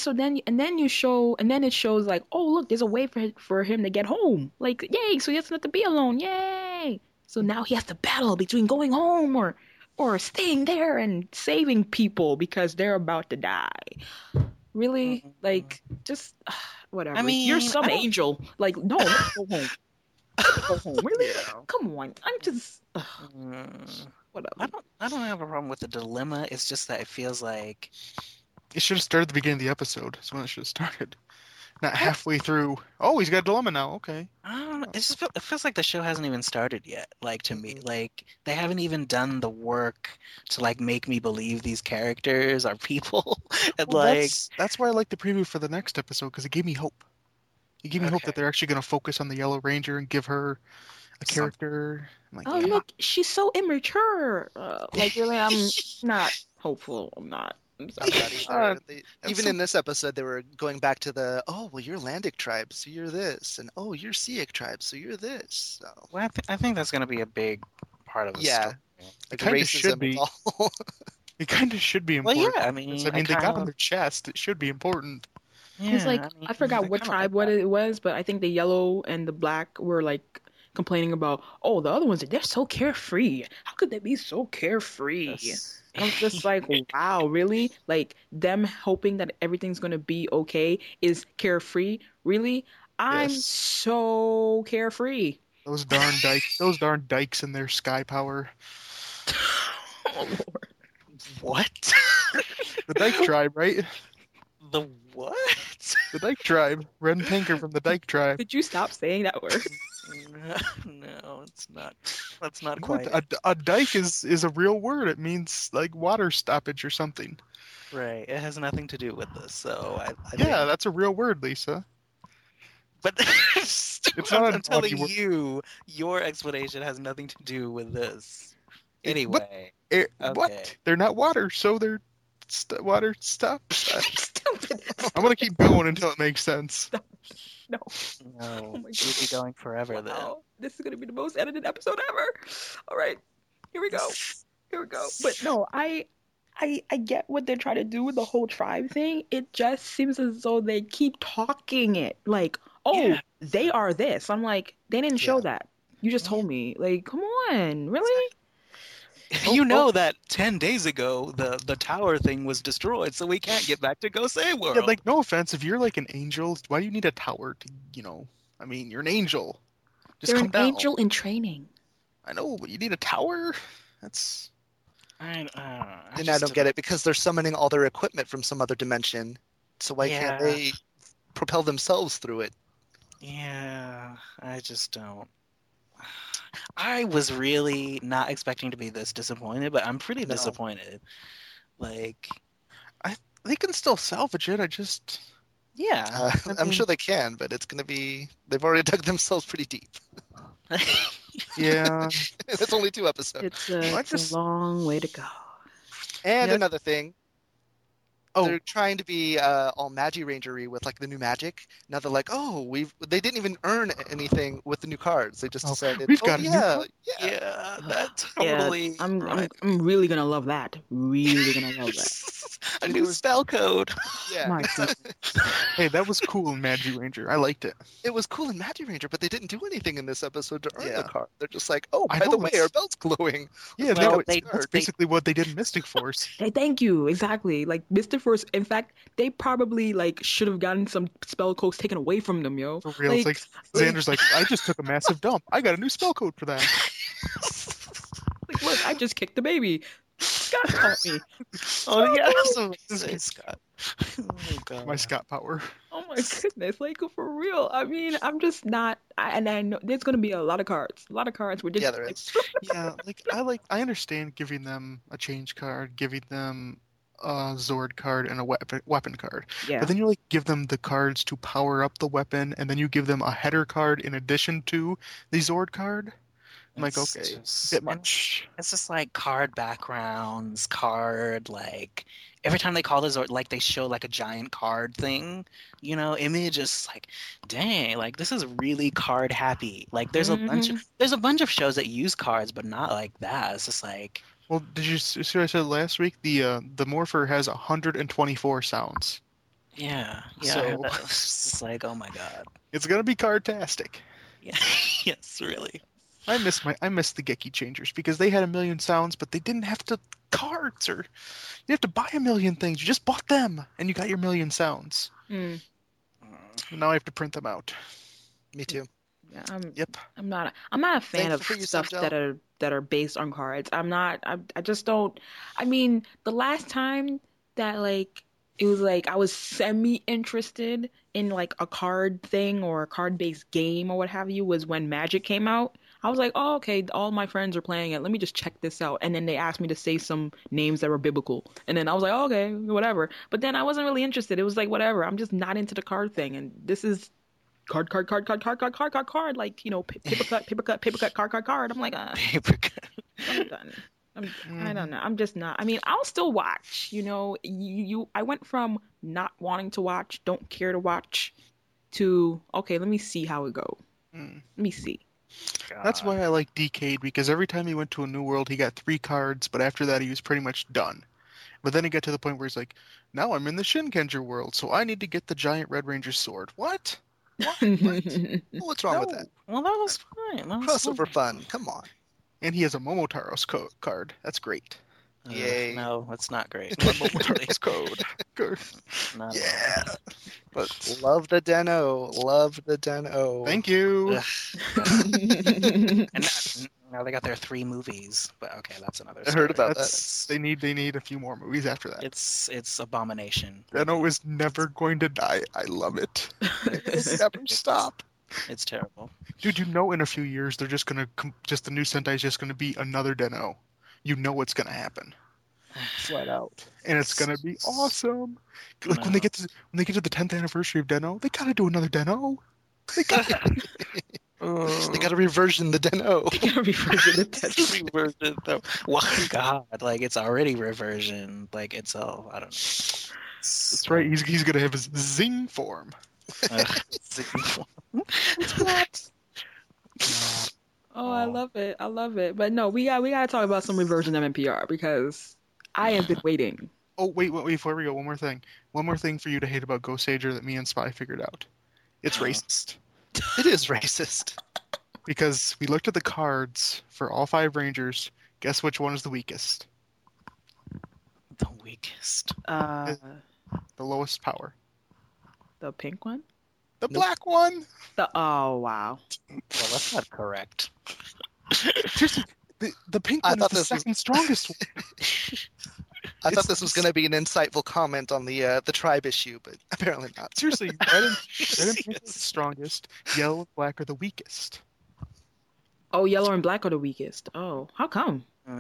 S1: it shows like, oh look, there's a way for him to get home. Like, yay, so he doesn't have to be alone. Yay. So now he has to battle between going home or staying there and saving people because they're about to die. Really?
S4: Mhm.
S1: Like, just whatever.
S4: I mean,
S1: You're some
S4: I don't-
S1: angel. Like, no, let's go home. Let's go home. Really?
S3: Yeah.
S1: Come on. I'm just
S4: Mm,
S1: whatever.
S4: I don't have a problem with the dilemma. It's just that it feels like
S3: It should have started at the beginning of the episode. That's when it should have started. Not halfway through. Oh, he's got a dilemma now. Okay.
S4: I don't know. It feels like the show hasn't even started yet. Like to me,
S2: Mhm.
S4: like they haven't even done the work to like make me believe these characters are people. And
S3: Well,
S4: like,
S3: that's why I like the preview for the next episode because it gave me hope. It gave me hope
S4: Okay.
S3: that they're actually going to focus on the Yellow Ranger and give her a
S4: Some-
S3: character. I'm like,
S1: Oh,
S3: yeah.
S1: look, she's so immature. Like, really, I'm not hopeful. I'm not. I'm
S2: Not
S1: sorry.
S2: that either.
S3: Uh,
S2: Even
S3: so-
S2: in this episode, they were going back to the, oh, well, you're Landic tribe, so you're this, and oh, you're Siak tribe, so you're this. So
S4: Well, I think that's going to be a big part of the
S2: yeah,
S4: story.
S2: like
S3: kinda
S2: racism
S3: should be.
S2: and all.
S3: It kind of should be
S4: Well,
S3: important.
S4: yeah, I
S3: 'cause,
S4: mean,
S3: I mean, they
S4: kind
S3: got on
S4: of,
S3: their chest. It should be important.
S1: It's
S4: yeah,
S1: like
S4: I mean,
S1: I forgot
S4: I
S1: what
S4: kinda
S1: tribe
S4: like
S1: what
S4: that.
S1: it was, but I think the yellow and the black were like complaining about, oh, the other ones they're so carefree. How could they be so carefree?
S4: Yes.
S1: And I'm just like, wow, really? Like them hoping that everything's gonna be okay is carefree? Really? I'm
S3: Yes.
S1: so carefree.
S3: Those darn dykes and their sky power.
S1: Oh Lord.
S4: What?
S3: The Dyke tribe, right?
S4: The what?
S3: The Dyke tribe. Ren Tinker from the Dyke tribe.
S1: Could you stop saying that word?
S4: No, it's not. That's not
S3: What?
S4: quite
S3: A dike is a real word. It means like water stoppage or something.
S4: right. It has nothing to do with this, so I
S3: Yeah,
S4: think.
S3: that's a real word, Lisa.
S4: But
S3: It's not
S4: I'm
S3: an
S4: telling
S3: Aussie word.
S4: you, your explanation has nothing to do with this.
S3: What?
S4: Anyway,
S3: What?
S4: Okay.
S3: They're not water, so they're water stop.
S1: Stupid.
S3: I'm gonna keep going until it makes sense.
S1: No.
S4: no,
S1: Oh my
S4: you'd be going forever then.
S1: Wow. This is gonna be the most edited episode ever. All right. Here we go. Here we go. But no, I get what they're trying to do with the whole tribe thing. It just seems as though they keep talking it. Like, oh,
S4: Yeah.
S1: they are this. I'm like, they didn't show that. You just told me. Like, come on. Really?
S4: You know that 10 days ago the tower thing was destroyed, so we can't get back to Gosei World.
S3: Yeah, like no offense, if you're like an angel, why do you need a tower to, I mean, you're an angel. Just
S1: They're
S3: come
S1: an
S3: down.
S1: angel in training.
S3: I know, but you need a tower? That's
S2: And I don't get it because they're summoning all their equipment from some other dimension. So why can't
S4: Yeah.
S2: they propel themselves through it?
S4: Yeah, I just don't. I was really not expecting to be this disappointed, but I'm pretty
S2: No.
S4: disappointed. Like,
S3: they can still salvage it. I just
S4: yeah.
S2: I'm sure they can, but it's going to be. They've already dug themselves pretty deep.
S3: yeah.
S2: It's only 2 episodes.
S1: It's a long way to go.
S2: And
S3: Yeah.
S2: another thing,
S3: Oh,
S2: they're trying to be all Magi Rangery with like the new magic. Now they're like, oh, they didn't even earn anything with the new cards. They just
S3: Oh,
S2: decided,
S3: we've
S2: oh
S3: got a new
S2: yeah,
S3: card?
S2: yeah.
S4: Yeah, that
S1: Yeah,
S4: totally.
S1: I'm
S4: right.
S1: really gonna love that. Really gonna love that.
S4: A new spell code.
S2: Yeah.
S1: My goodness.
S3: hey, that was cool in Magi Ranger. I liked it.
S2: It was cool in Magi Ranger, but they didn't do anything in this episode to earn
S3: Yeah.
S2: the card. They're just like, oh,
S3: I
S2: by the
S3: know,
S2: way,
S3: it's-
S2: our belt's glowing.
S3: Yeah,
S4: Well,
S3: no,
S4: they-
S3: that's
S4: they-
S3: basically what they did in Mystic Force.
S1: Hey, thank you. Exactly. Like Mr. Force. In fact, they probably like should have gotten some spell codes taken away from them, yo.
S3: For real, it's like Xander's like, I just took a massive dump. I got a new spell code for that.
S1: Like, look, I just kicked the baby. Scott caught me.
S4: Oh yeah,
S3: This
S4: say
S3: is-
S4: Scott. Oh god.
S3: My Scott power.
S1: Oh my goodness. Like for real. I mean, I'm just not. And I know there's gonna be a lot of cards. A lot of cards. We're just
S2: Yeah, there
S1: like,
S2: is.
S3: Yeah, I understand giving them a change card, giving them a Zord card and a weapon card.
S1: yeah.
S3: But then you like give them the cards to power up the weapon, and then you give them a header card in addition to the Zord card. I'm like,
S4: It's
S3: okay,
S4: just-
S3: bit much.
S4: It's just like card backgrounds, card like every time they call this or like they show like a giant card thing, image is like, dang, like this is really card happy. Like there's a bunch of shows that use cards, but not like that. It's just like
S3: Well, did you see what I said last week? The Morpher has 124 sounds.
S4: yeah.
S3: So-
S4: It's just like, oh my god.
S3: It's gonna be cardtastic.
S4: Yeah. Yes, really.
S3: I miss the Geki changers because they had a million sounds, but they didn't have to cards or you have to buy a million things. You just bought them and you got your million sounds.
S1: Mm,
S3: And now I have to print them out.
S2: Me too.
S1: yeah.
S3: Yep.
S1: I'm not a fan
S2: Thankful
S1: of
S2: for you,
S1: stuff
S2: Sanjel.
S1: that are based on cards. I'm not. I just don't. I mean, the last time that like it was like I was semi interested in like a card thing or a card based game or what have you was when Magic came out. I was like, oh, okay, all my friends are playing it. Let me just check this out. And then they asked me to say some names that were biblical. And then I was like, oh, okay, whatever. But then I wasn't really interested. It was like, whatever. I'm just not into the card thing. And this is card. Like, paper cut, card. I'm like,
S4: Paper cut.
S1: I'm done. I don't know. I'm just not. I mean, I'll still watch. I went from not wanting to watch, don't care to watch, to okay, let me see how it go.
S3: Mm.
S1: Let me see.
S3: That's why I like Decade, because every time he went to a new world, he got 3 cards, but after that, he was pretty much done. But then he got to the point where he's like, now I'm in the Shinkenger world, so I need to get the giant Red Ranger sword. What?
S2: What's wrong with
S3: No.
S2: that?
S4: Well, that was fine. That was
S2: Crossover fun. Come on.
S3: And he has a Momotaro's card. That's great.
S2: Yay.
S4: No, that's not great.
S3: Momotaro's code.
S4: Not at
S2: Yeah.
S3: But
S2: Love the Deno. Love the Deno.
S3: thank you.
S4: all. And now they got their 3 movies, but okay, that's another
S2: I
S4: story.
S2: heard about
S3: That's, they need a few more movies after that.
S4: It's Abomination.
S3: Deno is never going to die. I love it. It'll never stop.
S4: It's terrible.
S3: Dude, in a few years they're just gonna the new Sentai is just gonna be another Deno. You know what's gonna happen, flat out, and it's gonna be awesome. Like when they get to the 10th anniversary of Deno, they gotta do another Deno. They gotta.
S2: They got to reversion the Deno.
S1: They gotta reversion the
S4: Reversion though. Why God? Like it's already reversion. Like it's all I don't know.
S3: That's right. He's gonna have his Zing form.
S1: Oh, I love it. I love it. But no, we gotta talk about some reversion of NPR because I have been waiting.
S3: Oh wait, before we go, one more thing. One more thing for you to hate about Ghost Sager that me and Spy figured out. It's racist.
S2: It is racist.
S3: Because we looked at the cards for all 5 Rangers. Guess which one is the weakest?
S4: The weakest.
S3: The lowest power.
S1: The pink one?
S3: The black one!
S1: Oh wow.
S4: Well, that's not correct.
S3: Seriously, the pink
S2: I
S3: one is
S2: thought
S3: the
S2: this was-
S3: second strongest one.
S2: I thought this was going to be an insightful comment on the tribe issue, but apparently not.
S3: Seriously, red and pink is the strongest. Yellow and black are the weakest.
S1: Oh, yellow and black are the weakest. Oh, how come?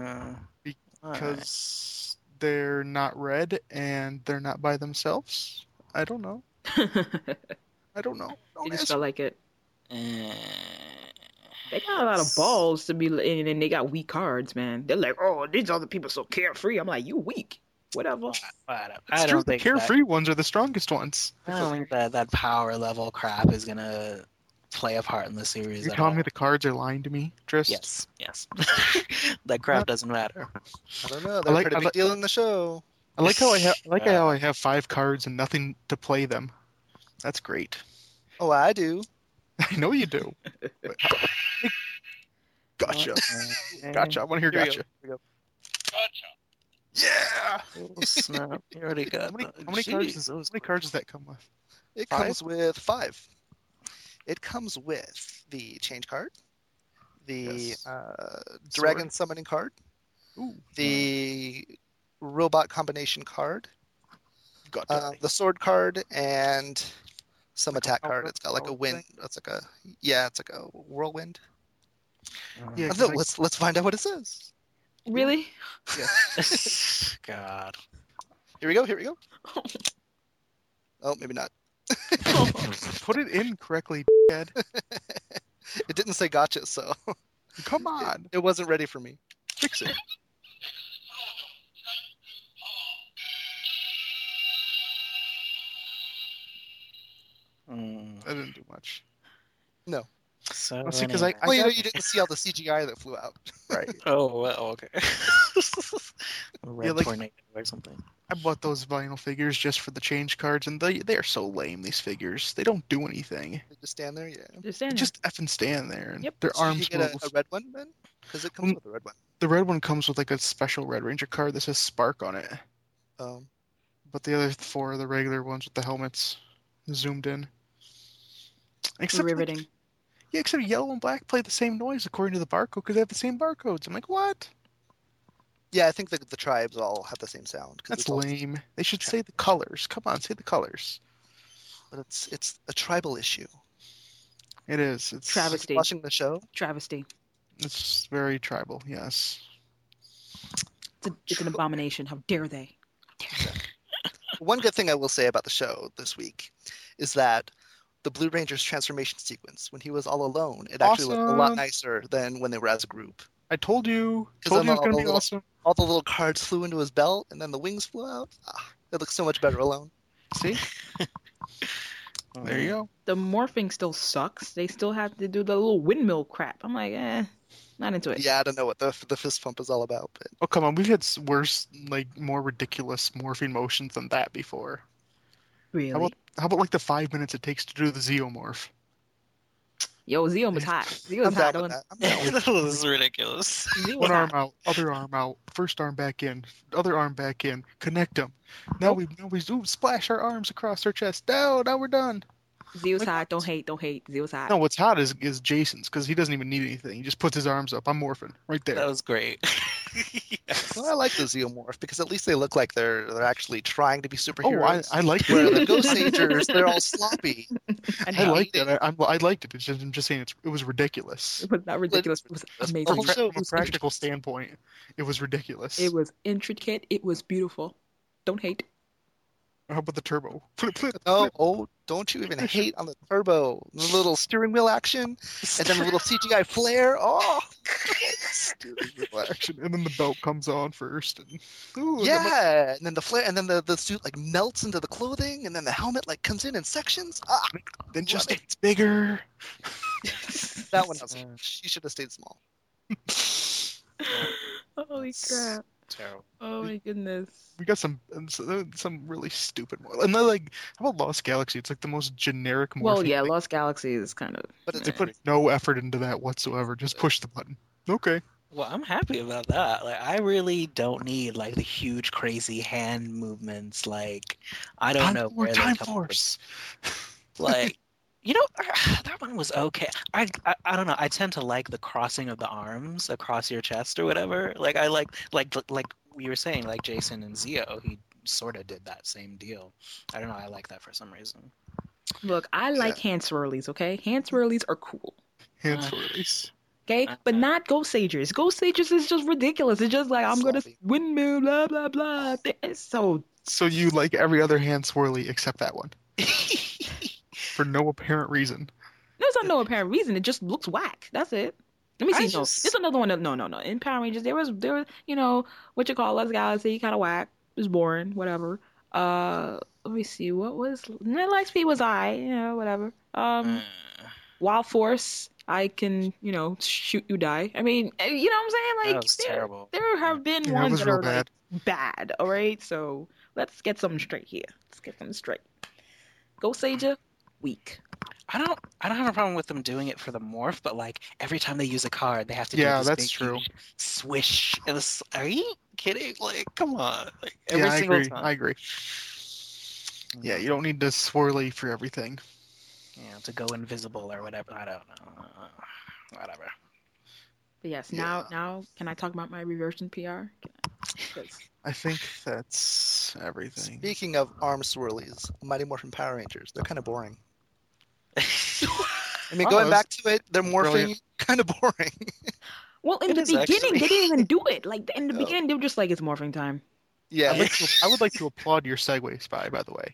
S3: Because they're not red and they're not by themselves. I don't know. I don't know.
S1: It
S3: Don't
S1: just
S3: ask
S1: felt
S3: me.
S1: like it.
S4: Uh,
S1: They got a lot of balls to be, and they got weak cards, man. They're like, oh, these other people so carefree. I'm like, you weak. Whatever.
S4: I
S3: It's true,
S4: don't
S3: the
S4: think
S3: carefree ones are the strongest ones.
S4: I don't think that power level crap is gonna play a part in the series.
S3: You're
S4: at
S3: telling
S4: all.
S3: me the cards are lying to me, Tris?
S4: Yes. That crap doesn't matter.
S2: I don't know. They're a pretty big deal in the show.
S3: I like how I have 5 cards and nothing to play them. That's great.
S2: Oh, I do.
S3: I know you do. But gotcha. Gotcha. I want to hear gotcha.
S2: Here we go.
S3: Yeah.
S4: Oh, snap. You already got
S3: How many cards does that come with?
S2: It
S3: 5?
S2: comes with 5. It comes with the change card, the dragon summoning card,
S3: Ooh.
S2: the robot combination card,
S3: Gotcha.
S2: the sword card, and some attack
S3: power-
S2: card. It's got like a
S3: power
S2: wind.
S3: thing?
S2: It's like a whirlwind.
S3: Yeah,
S2: I
S3: 'cause
S2: don't know, let's find out what it says.
S1: Really?
S4: God.
S2: Here we go. Oh, maybe not.
S3: put it in correctly, Dad.
S2: It didn't say gotcha, so
S3: Come on.
S2: it wasn't ready for me.
S3: Fix it. That didn't do much.
S4: So
S3: Well, see, 'cause I-
S2: Well,
S3: got-
S2: you didn't see all the CGI that flew out.
S3: Right.
S4: Oh, well, okay. Red
S3: Yeah, like-
S4: tornado or something.
S3: I bought those vinyl figures just for the change cards, and they are so lame, these figures. They don't do anything.
S2: They just stand there, yeah.
S1: Just
S3: They
S1: stand
S3: just effing stand there, and
S1: Yep.
S3: their
S2: So did
S3: arms
S2: you get
S3: move.
S2: a red one then? Because it comes
S3: Mm.
S2: with a red one.
S3: The red one comes with like a special Red Ranger card that says Spark on it. But the other 4 are the regular ones with the helmets zoomed in. Except
S1: riveting.
S3: except yellow and black play the same noise according to the barcode because they have the same barcodes. I'm like, what?
S2: Yeah, I think the tribes all have the same sound. 'Cause
S3: That's
S2: it's all-
S3: lame. They should say the colors. Come on, say the colors.
S2: But it's a tribal issue.
S3: It is. It's
S1: Travesty.
S2: Watching the show,
S1: Travesty.
S3: It's very tribal. Yes.
S1: It's an abomination. How dare they?
S2: one good thing I will say about the show this week is that the Blue Ranger's transformation sequence, when he was all alone, it actually looked a lot
S3: Awesome.
S2: nicer than when they were as a group.
S3: I told you.
S2: Because
S3: Told
S2: then
S3: you it's gonna be awesome.
S2: all the little cards flew into his belt, and then the wings flew out. It looks so much better alone.
S3: See? There you go.
S1: The morphing still sucks. They still have to do the little windmill crap. I'm like, not into it.
S2: Yeah, I don't know what the fist pump is all about, but
S3: Oh, come on. We've had worse, like, more ridiculous morphing motions than that before.
S1: Really?
S3: How about like the 5 minutes it takes to do the Zeomorph?
S1: Yo, Zeo was hot. Zeo
S2: I'm
S1: was hot.
S2: down with that. I'm down with
S4: That was ridiculous.
S1: Zeo was
S3: One arm
S1: hot.
S3: out, other arm out, first arm back in, other arm back in, connect them. Now we splash our arms across our chest. Now we're done.
S1: Zeo's hot. Don't hate. Zeo's hot.
S3: No, what's hot is Jason's because he doesn't even need anything. He just puts his arms up. I'm morphing right there.
S4: That was great.
S2: Well, I like the Zeomorph because at least they look like they're actually trying to be
S3: Oh,
S2: superheroes.
S3: I like
S2: Where
S3: it.
S2: the Ghost Sagers, they're all sloppy.
S1: And
S3: I
S1: hate.
S3: liked it. I liked it. I'm just saying it was ridiculous.
S1: It was not ridiculous. It was
S2: The
S1: amazing.
S2: whole show
S3: From a
S2: was
S3: practical standpoint, it was ridiculous.
S1: It was intricate. It was beautiful. Don't hate.
S3: How about the turbo? Put it.
S2: Oh, don't you even hate on the turbo, the little steering wheel action, and then the little CGI flare. Oh,
S3: Action, and then the belt comes on first. And, ooh,
S2: yeah, and then the flare, and then the suit like melts into the clothing, and then the helmet like comes in sections.
S3: then just
S2: love it.
S3: gets bigger.
S2: That one, she should have stayed small.
S1: Holy crap.
S4: Terrible.
S1: Oh my goodness.
S3: We got some really stupid more. And then like, how about Lost Galaxy? It's like the most generic morphing.
S1: Well, yeah,
S3: thing.
S1: Lost Galaxy is kind of.
S2: But it's
S3: They put no effort into that whatsoever. Just push the button. Okay.
S4: Well, I'm happy about that. Like, I really don't need like the huge, crazy hand movements. Like, I don't know where they
S3: Time
S4: come
S3: Force.
S4: Like, that one was okay. I don't know. I tend to like the crossing of the arms across your chest or whatever. Like, I like you were saying, like Jason and Zeo, he sort of did that same deal. I don't know. I like that for some reason.
S1: Look, I like hand swirlies, okay? Hand swirlies are cool.
S3: Hand swirlies.
S1: Okay? But not Ghost Sagers. Ghost Sagers is just ridiculous. It's just like, I'm going to
S2: Sloppy.
S1: windmill, blah, blah, blah. It's so.
S3: So you like every other hand swirly except that one for no apparent reason.
S1: There's no apparent reason. It just looks whack. That's it. Let me
S4: I
S1: see. No,
S4: just-
S1: there's another one. No. In Power Rangers, there was, what you call Lost Galaxy, kind of whack. It was boring, whatever. Let me see. What was Lightspeed was whatever. Wild Force, I can, shoot you die. I mean, you know what I'm saying?
S4: That
S1: Like,
S4: was terrible.
S1: there have been
S3: Yeah, it
S1: ones
S3: was
S1: that
S3: real
S1: are
S3: bad.
S1: like bad. All right, so let's get something straight here. Let's get something straight. Ghost Sager, weak.
S4: I don't have a problem with them doing it for the morph, but like every time they use a card, they have to do
S3: Yeah,
S4: this
S3: that's
S4: big,
S3: true.
S4: huge swish. And are you kidding? Like, come on! Like every
S3: Yeah, I
S4: single
S3: agree.
S4: time.
S3: I agree. Yeah, you don't need to swirly for everything.
S4: To go invisible or whatever. I don't know. Whatever.
S1: But yes,
S3: Yeah.
S1: now can I talk about my reversion PR? 'Cause-
S3: I think that's everything.
S2: Speaking of arm swirlies, Mighty Morphin Power Rangers, they're kind of boring. I mean,
S3: Oh,
S2: going
S3: that's
S2: back to it, they're morphing
S3: brilliant.
S2: kind of boring.
S1: Well, in
S4: It
S1: the
S4: is
S1: beginning,
S4: actually.
S1: they didn't even do it. Like in the
S2: No.
S1: beginning, they were just like, it's morphing time.
S2: Yeah.
S3: I would like to applaud your segue, Spy. By the way,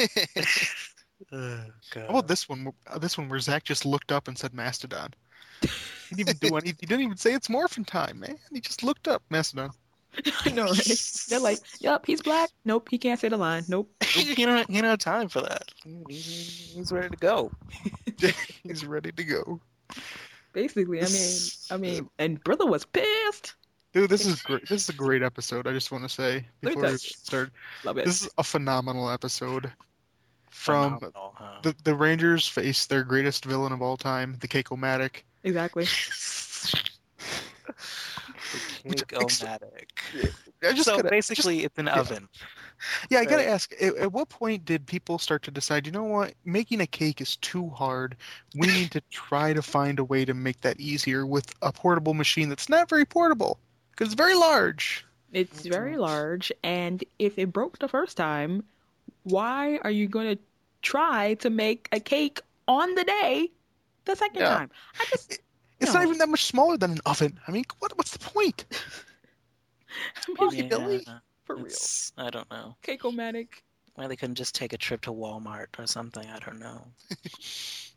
S4: Oh,
S3: how about this one? This one where Zach just looked up and said Mastodon. He didn't even do anything. He didn't even say it's morphin' time, man. He just looked up Mastodon.
S1: I know, right? They're like, yep, he's black. Nope, he can't say the line. Nope.
S4: You don't have time for that. He's ready to go.
S3: He's ready to go.
S1: Basically, I mean, and brother was pissed.
S3: Dude, this is great. This is a great episode. I just want to say
S1: Let me
S3: before
S1: tell
S3: we
S1: you.
S3: start,
S1: Love it.
S3: this is a phenomenal episode. From
S4: Phenomenal, huh?
S3: the Rangers face their greatest villain of all time, the Keiko-matic.
S1: Exactly.
S4: Cake-o-matic.
S3: I just
S4: So
S3: gotta,
S4: basically, it's an oven.
S3: yeah, I gotta
S4: right.
S3: ask. At what point did people start to decide? You know what? Making a cake is too hard. We need to try to find a way to make that easier with a portable machine that's not very portable because it's very large.
S1: It's very large, and if it broke the first time, why are you going to try to make a cake on the day the second
S3: Yeah.
S1: time? I just,
S3: It's
S1: No.
S3: not even that much smaller than an oven. I mean, what's the point?
S1: I mean,
S4: Yeah,
S1: Billy, for real.
S4: I don't know.
S1: Cake-o-matic.
S4: Why they couldn't just take a trip to Walmart or something. I don't know.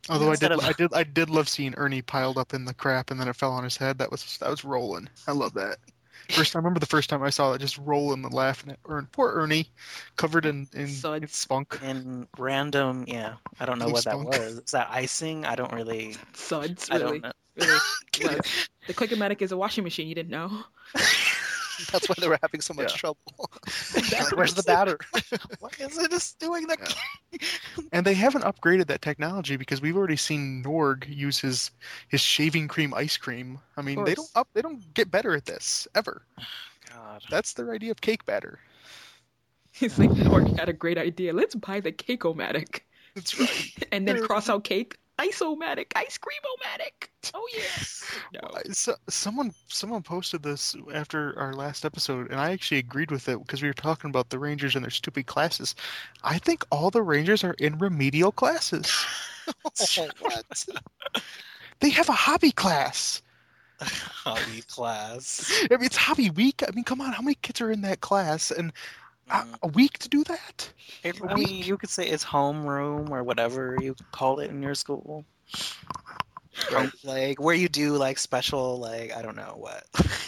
S3: Although
S4: Instead of
S3: I did love seeing Ernie piled up in the crap and then it fell on his head. That was rolling. I love that. I remember the first time I saw it, just rolling and laughing at Poor Ernie, covered in
S1: Suds.
S3: spunk.
S4: in random, yeah, I don't know
S3: Blue
S4: what that
S3: spunk.
S4: was. Is that icing? I don't really.
S1: Suds,
S4: I
S1: really.
S4: don't know.
S1: Really. Suds. The Click-O-Matic is a washing machine, you didn't know?
S2: That's why they were having so much
S3: Yeah.
S2: trouble.
S1: Exactly.
S2: Where's the batter?
S4: Why is it just doing that?
S3: Yeah. And they haven't upgraded that technology because we've already seen Norg use his shaving cream ice cream. I mean,
S1: Of
S3: they
S1: course.
S3: don't get better at this ever.
S4: God.
S3: That's their idea of cake batter.
S1: He's like, Nork had a great idea. Let's buy the Cake-O-Matic.
S3: That's right.
S1: And then cross out cake. Ice-O-Matic. Ice cream-O-Matic. Oh, yeah. No.
S3: Someone posted this after our last episode, and I actually agreed with it because we were talking about the Rangers and their stupid classes. I think all the Rangers are in remedial classes.
S2: Oh, what?
S3: They have a hobby class.
S4: Hobby class.
S3: I mean, it's hobby week. I mean, come on, how many kids are in that class? And
S4: Mm.
S3: a week to do that?
S4: I mean, you could say it's homeroom or whatever you call it in your school.
S3: Right.
S4: Like where you do like special, like I don't know what,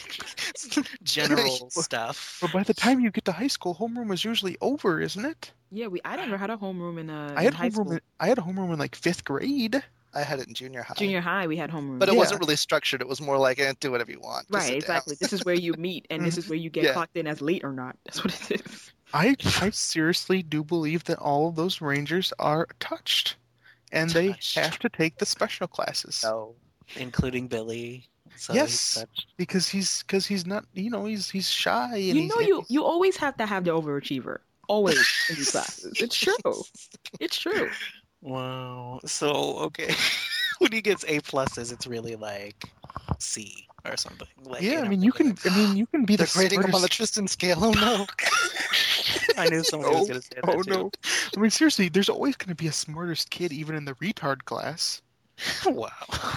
S4: general stuff.
S3: But by the time you get to high school, homeroom is usually over, isn't it?
S1: Yeah, I never had a homeroom in
S3: I had
S1: high school.
S3: I had a homeroom in like 5th grade.
S2: I had it in junior high.
S1: Junior high, we had homeroom.
S2: But it
S3: Yeah.
S2: wasn't really structured. It was more like, do whatever you want. Just
S1: Right,
S2: sit down.
S1: exactly. This is where you meet, and this is where you get
S2: Yeah.
S1: clocked in as late or not. That's what it is.
S3: I seriously do believe that all of those Rangers are touched, and they
S4: Touched.
S3: have to take the special classes.
S4: So, including Billy. So
S3: Yes.
S4: he's such-
S3: Because he's not, he's shy and
S1: You
S3: he's
S1: know, you always have to have the overachiever. Always in these classes. It's true. It's true.
S4: Wow. So okay, when he gets A pluses, it's really like C or something. Like
S3: yeah. I
S4: in a
S3: mean, you can be the
S2: They're grading him on the
S3: smartest.
S2: Tristan scale. Oh no.
S4: I knew someone was gonna say that
S3: Oh
S4: too.
S3: no! I mean, seriously, there's always going to be a smartest kid, even in the retard class.
S4: Wow.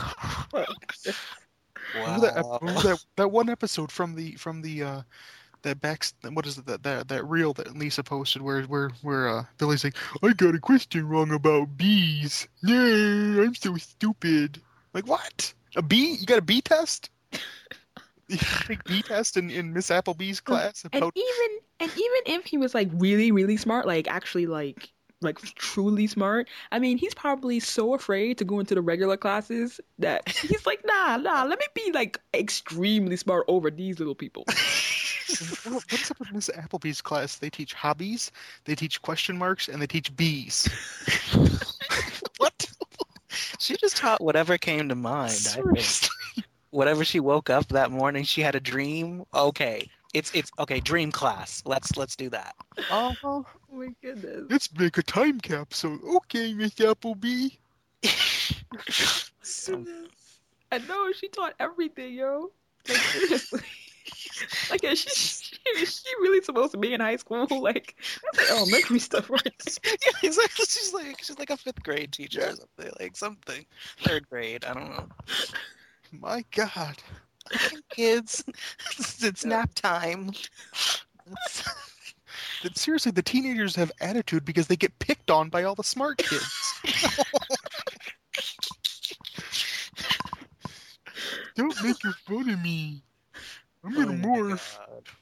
S3: Remember that one episode from the that what is it that reel that Lisa posted where Billy's like, I got a question wrong about bees. Yeah, I'm so stupid. Like, what? A bee? You got a bee test? You take bee test in Miss Applebee's class?
S1: And even if he was like really, really smart, like actually like truly smart, I mean, he's probably so afraid to go into the regular classes that he's like, nah, let me be like extremely smart over these little people.
S3: What's up with Miss Applebee's class? They teach hobbies, they teach question marks, and they teach bees.
S4: What? She just taught whatever came to mind. I think.
S3: Seriously.
S4: Whatever she woke up that morning, she had a dream. Okay, it's okay. Dream class. Let's do that.
S3: Uh-huh.
S1: Oh my goodness.
S3: Let's make a time capsule. Okay, Miss Applebee.
S4: So,
S1: I know she taught everything, yo. Like seriously. Like is she really supposed to be in high school? Like that's like elementary stuff, right?
S4: yeah, exactly. She's like a 5th grade teacher or something. Like something. 3rd grade. I don't know.
S3: My God.
S4: Kids, it's nap time.
S3: Seriously, the teenagers have attitude because they get picked on by all the smart kids. Don't make fun of me. I'm gonna morph.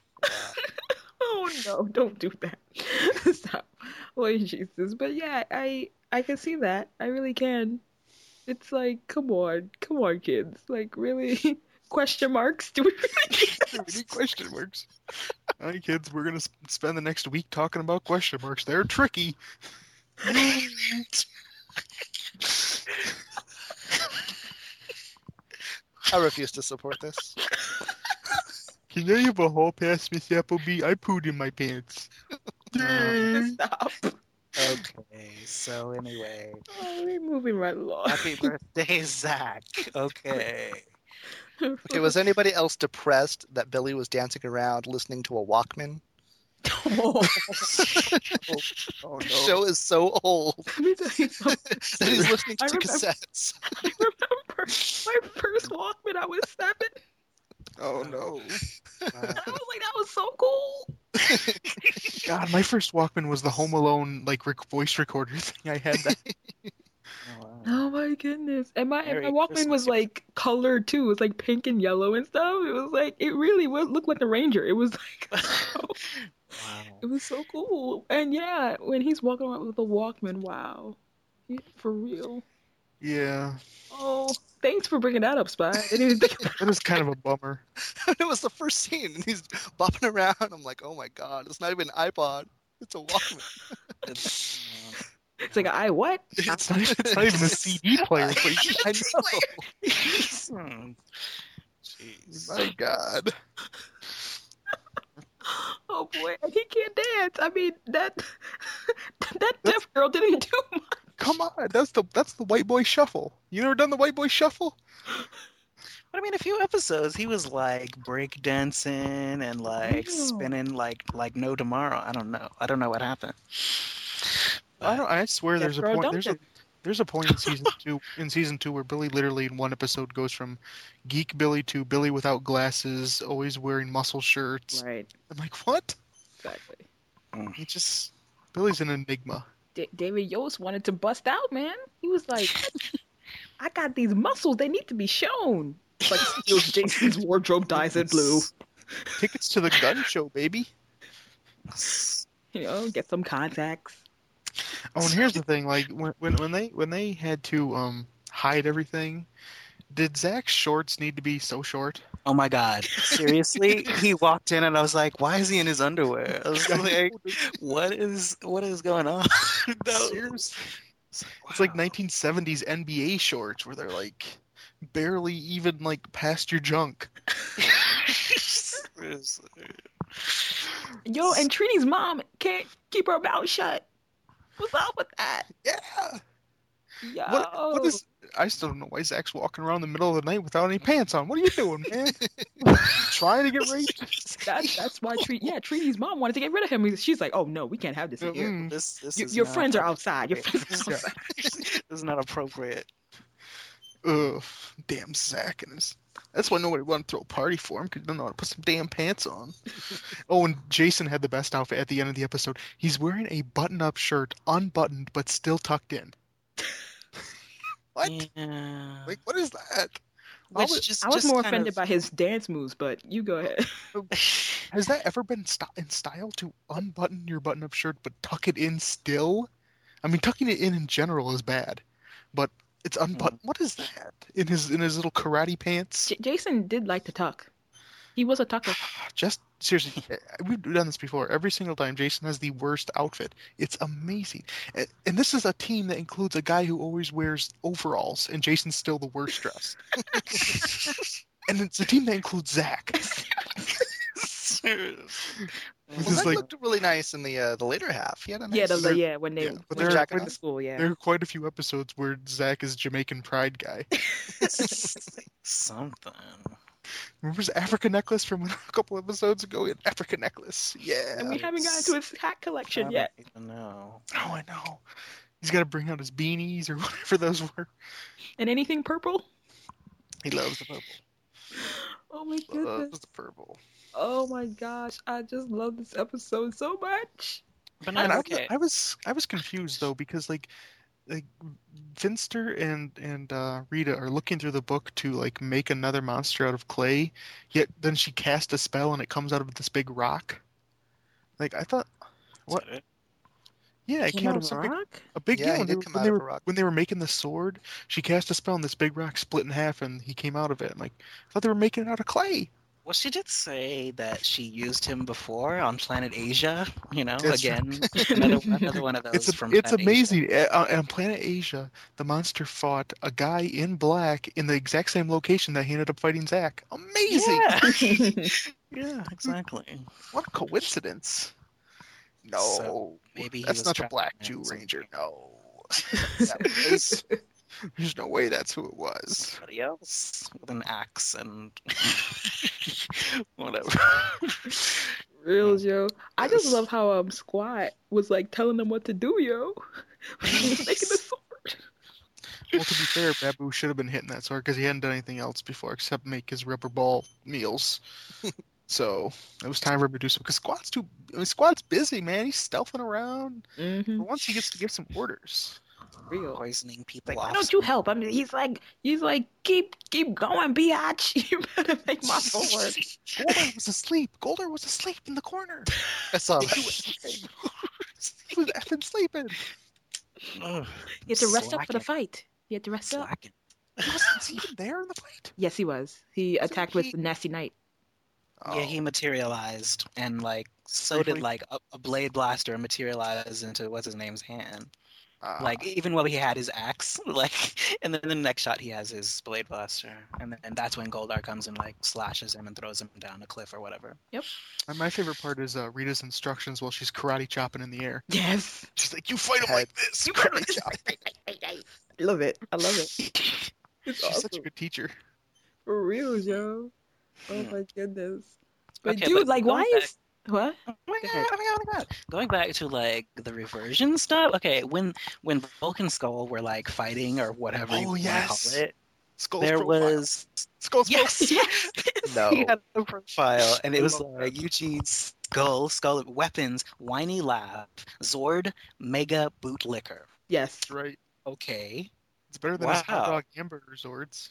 S1: Oh no, don't do that. Stop. Oh Jesus. But yeah, I can see that. I really can. It's like, come on, kids. Like really? Question marks? Do we really
S3: We need question marks. All right, kids, we're gonna spend the next week talking about question marks. They're tricky.
S2: I refuse to support this.
S3: Can I have a hall pass, Miss Applebee? I pooed in my pants.
S1: stop?
S4: Okay, so anyway,
S1: Oh, we're moving right along.
S4: happy birthday, Zach. Okay.
S2: Okay, was anybody else depressed that Billy was dancing around listening to a Walkman?
S1: Oh,
S3: Oh
S2: The
S3: no.
S2: show is so old
S1: let me tell you something.
S2: that he's listening to
S1: I remember-
S2: cassettes.
S1: I remember my first Walkman. I was 7.
S3: Oh no.
S1: I was like, that was so cool.
S3: God, my first Walkman was the Home Alone voice recorder thing. I had that.
S4: Oh, wow.
S1: Oh my goodness! And my
S4: Merry
S1: Walkman was
S4: Christmas.
S1: like colored too. It was like pink and yellow and stuff. It was like it really would look like the Ranger. It was like
S4: Wow.
S1: it was so cool. And yeah, when he's walking around with a Walkman, wow, for real.
S3: Yeah,
S1: Oh, thanks for bringing that up, Spy. I didn't even think about
S3: that is kind of a bummer.
S2: It was the first scene, and he's bopping around. I'm like, oh my god, it's not even an iPod. It's a Walkman.
S4: It's,
S1: It's like what?
S3: It's not even a CD player. But
S2: I know.
S4: Jeez.
S3: my God.
S1: Oh boy, and he can't dance. I mean that that deaf girl didn't do much.
S3: Come on, that's the white boy shuffle. You never done the white boy shuffle?
S4: But I mean, a few episodes, he was like break dancing and like
S1: Yeah.
S4: spinning like no tomorrow. I don't know what happened.
S3: I swear
S1: Deaf
S3: there's a
S1: girl
S3: point.
S1: dumped him.
S3: There's a point in season two where Billy literally in one episode goes from geek Billy to Billy without glasses, always wearing muscle shirts.
S1: Right,
S3: I'm like, what?
S1: exactly.
S3: Billy's an enigma.
S1: David Yost wanted to bust out, man. He was like, I got these muscles. They need to be shown. But steals Jason's wardrobe, dyes it blue.
S3: Tickets to the gun show, baby.
S1: You know, get some contacts.
S3: Oh, and here's the thing: like when they had to hide everything, did Zach's shorts need to be so short?
S4: Oh my God! Seriously, he walked in and I was like, "Why is he in his underwear?" I was like, "What is going on?" No.
S3: Seriously? It's like 1970s NBA shorts where they're like barely even like past your junk.
S1: Yo, and Trini's mom can't keep her mouth shut. What's up with that?
S3: Yeah.
S1: Yo.
S3: What is? I still don't know why Zach's walking around the middle of the night without any pants on. What are you doing, man? Trying to get raped?
S1: That's why Trini's mom wanted to get rid of him. She's like, oh no, we can't have this in here.
S3: Mm.
S4: This
S1: Your
S4: is
S1: friends
S4: not
S1: are outside. Your friends are
S4: appropriate.
S1: outside.
S4: This is not appropriate.
S3: Ugh, damn Zach and his. That's why nobody wanted to throw a party for him because they don't know how to put some damn pants on. Oh, and Jason had the best outfit at the end of the episode. He's wearing a button-up shirt, unbuttoned but still tucked in. What?
S4: Yeah.
S3: Like, what is that?
S4: Which
S1: I was more
S4: kind
S1: offended
S4: of-
S1: by his dance moves, but you go ahead.
S3: Has that ever been in style to unbutton your button-up shirt but tuck it in still? I mean, tucking it in general is bad, but it's unbuttoned. What is that in his little karate pants?
S1: Jason did like to tuck. He was a tucker.
S3: Just seriously, we've done this before. Every single time, Jason has the worst outfit. It's amazing, and this is a team that includes a guy who always wears overalls, and Jason's still the worst dressed. And it's a team that includes Zach.
S2: Well,
S3: This is
S2: that
S3: like-
S2: looked really nice in the later half. He had a nice.
S1: When they
S3: yeah, but
S1: went
S3: there are
S1: back to school, yeah.
S3: There are quite a few episodes where Zach is Jamaican pride guy.
S4: something.
S3: Remember his Africa necklace from a couple episodes ago? He had Africa necklace. Yeah.
S1: And we haven't gotten to his hat collection yet.
S4: I don't even know.
S3: Oh, I know. He's got to bring out his beanies or whatever those were.
S1: And anything purple?
S3: He loves the purple.
S1: Oh my goodness.
S3: Loves the purple.
S1: Oh my gosh. I just love this episode so much.
S4: But
S3: And
S4: no, okay.
S3: I was confused though because like Finster and Rita are looking through the book to like make another monster out of clay, yet then she casts a spell and it comes out of this big rock. Like I thought, what?
S4: Is that it?
S3: Yeah, it came out of something.
S1: rock?
S3: A big
S2: Yeah,
S3: yeah,
S2: he did come out of a rock.
S3: when they were making the sword, she cast a spell and this big rock split in half and he came out of it. I'm like, I thought they were making it out of clay.
S4: Well, she did say that she used him before on Planet Asia. You know,
S3: That's
S4: again, another one of those from
S3: It's
S4: Planet Asia.
S3: amazing. On Planet Asia, the monster fought a guy in black in the exact same location that he ended up fighting Zach. Amazing!
S4: Yeah, yeah, exactly.
S3: What a coincidence. No,
S4: So, maybe he
S3: that's
S4: was
S3: not the
S4: trapped
S3: Black
S4: in
S3: Jew
S4: something.
S3: Ranger. No. That was- there's no way that's who it was.
S4: Somebody else with an axe and whatever.
S1: Real, yo. I just
S3: Yes.
S1: love how Squat was like telling them what to do, yo. Making the sword.
S3: Well, to be fair, Babu should have been hitting that sword because he hadn't done anything else before except make his rubber ball meals. So it was time for him to do something. Because Squat's busy, man. He's stealthing around.
S1: Mm-hmm.
S3: For once, he gets to give some orders.
S1: Real.
S4: poisoning people
S1: Like, why
S4: off.
S1: don't you help? I mean, he's like, keep going, biatch. You better make my sword.
S3: Golder was asleep. Golder was asleep in the corner.
S2: I saw
S3: He
S2: that.
S3: was effing sleeping.
S4: Ugh,
S1: You had to rest up for the
S4: slacking,
S1: fight. You had to rest up.
S4: slacking.
S3: Was he even there in the fight?
S1: Yes, he was. He
S3: Wasn't
S1: attacked
S3: he-
S1: with Nasty Knight.
S4: Yeah, he materialized, and like so
S3: Briefly.
S4: did like a blade blaster materialize into what's his name's hand.
S3: Ah.
S4: Like even while he had his axe, like, and then the next shot he has his blade blaster, and then that's when Goldar comes and like slashes him and throws him down a cliff or whatever.
S3: And my favorite part is Rita's instructions while she's karate chopping in the air.
S1: Yes.
S3: She's like, "You fight him
S2: Head.
S3: like this." Karate chop.
S1: I love it. I love it. It's
S3: She's such a good teacher.
S1: For real, yo. Oh
S3: Yeah.
S1: my goodness. But
S4: Okay,
S1: dude,
S4: but
S1: like,
S4: going
S1: why
S4: back-
S1: is what?
S4: Oh my
S1: Go
S4: god,
S1: ahead.
S4: oh my god, oh my god. Going back to like the reversion stuff. Okay, when Vulcan and Skull were like fighting or whatever you
S3: Oh,
S4: want
S3: yes.
S4: to call it,
S3: Skull's
S4: there
S3: profile.
S4: was
S3: Skull's
S4: yes,
S3: profile.
S4: yes.
S2: No.
S4: He had a profile, and it
S3: I
S4: was
S3: love
S4: like Eugene Skull, weapons, whiny laugh, Zord, mega boot liquor.
S1: Yes.
S3: That's right.
S4: Okay.
S3: It's better than his hot
S4: Wow.
S3: dog hamburger swords.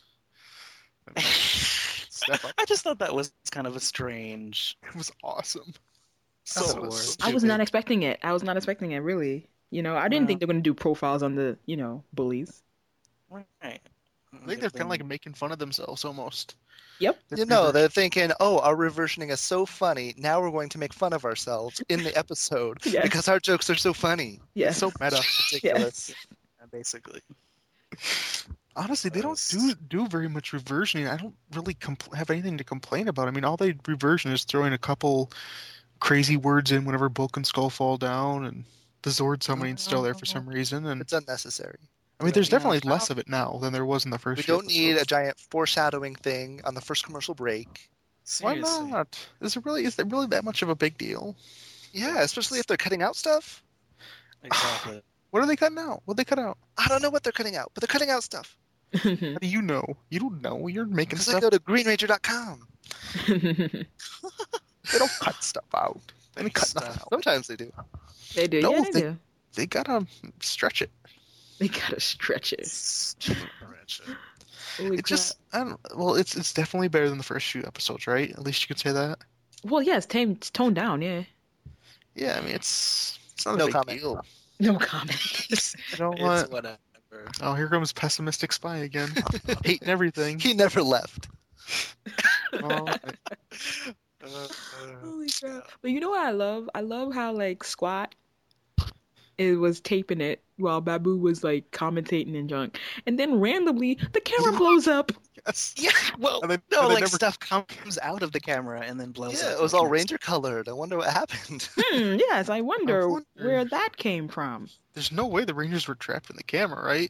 S3: Step up.
S4: I just thought that was kind of a strange.
S3: It was awesome.
S4: That's
S3: So
S4: worse.
S1: I was not expecting it. I was not expecting it, really. You know, I didn't
S4: Wow.
S1: think they were going to do profiles on the, bullies.
S4: Right.
S3: I think they're kind of like making fun of themselves almost.
S1: Yep.
S3: They're
S2: You know,
S3: reversion-
S2: they're thinking, oh, our reversioning is so funny. Now we're going to make fun of ourselves in the episode
S1: Yes.
S2: because our jokes are so funny.
S1: Yes.
S3: It's so meta.
S2: Ridiculous.
S4: basically.
S3: Honestly, they don't
S4: Yes.
S3: do very much reversioning. I don't really have anything to complain about. I mean, all they reversion is throwing a couple crazy words in whenever Bulk and Skull fall down, and the Zord summoning's still there for some reason. And
S2: It's unnecessary.
S3: I mean, there's
S4: Yeah.
S3: definitely less of it now than there was in the first.
S2: We
S3: few
S2: don't need a
S3: episodes.
S2: giant foreshadowing thing on the first commercial break.
S3: Why
S4: Seriously.
S3: not? Is there really that much of a big deal?
S2: Yeah, especially if they're cutting out stuff.
S4: Exactly.
S3: What are they cutting out? What they cut out?
S2: I don't know what they're cutting out, but they're cutting out stuff.
S3: How do you know? You don't know. You're making
S2: Because I
S3: stuff.
S2: go to greenranger.com.
S3: They don't cut stuff out. They don't cut nothing out.
S2: Sometimes they do.
S1: They do.
S3: No,
S1: Yeah, they
S3: they-
S1: do.
S3: They gotta stretch it.
S1: They gotta stretch it. Holy
S3: It just, I don't. Well, it's definitely better than the first few episodes, right? At least you could say that.
S1: crap. Well, yeah, it's toned down. Yeah.
S3: Yeah, I mean, it's not
S2: No
S3: a big
S2: comment.
S3: deal.
S1: No comment.
S3: You know
S4: It's
S3: what?
S4: whatever.
S3: Oh, here comes pessimistic spy again, hating everything.
S2: He never left.
S3: Oh,
S1: Holy crap! But you know what I love? I love how like Squat it was taping it while Babu was like commentating and junk, and then randomly the camera blows up.
S3: yes.
S4: Yeah, well,
S3: And then-
S4: no,
S3: and then
S4: like
S3: never-
S4: stuff comes out of the camera and then blows
S2: Yeah,
S4: up.
S2: it was all ranger colored. I wonder what happened.
S1: Yes, I wonder
S3: wonder.
S1: where that came from.
S3: There's no way the Rangers were trapped in the camera, right?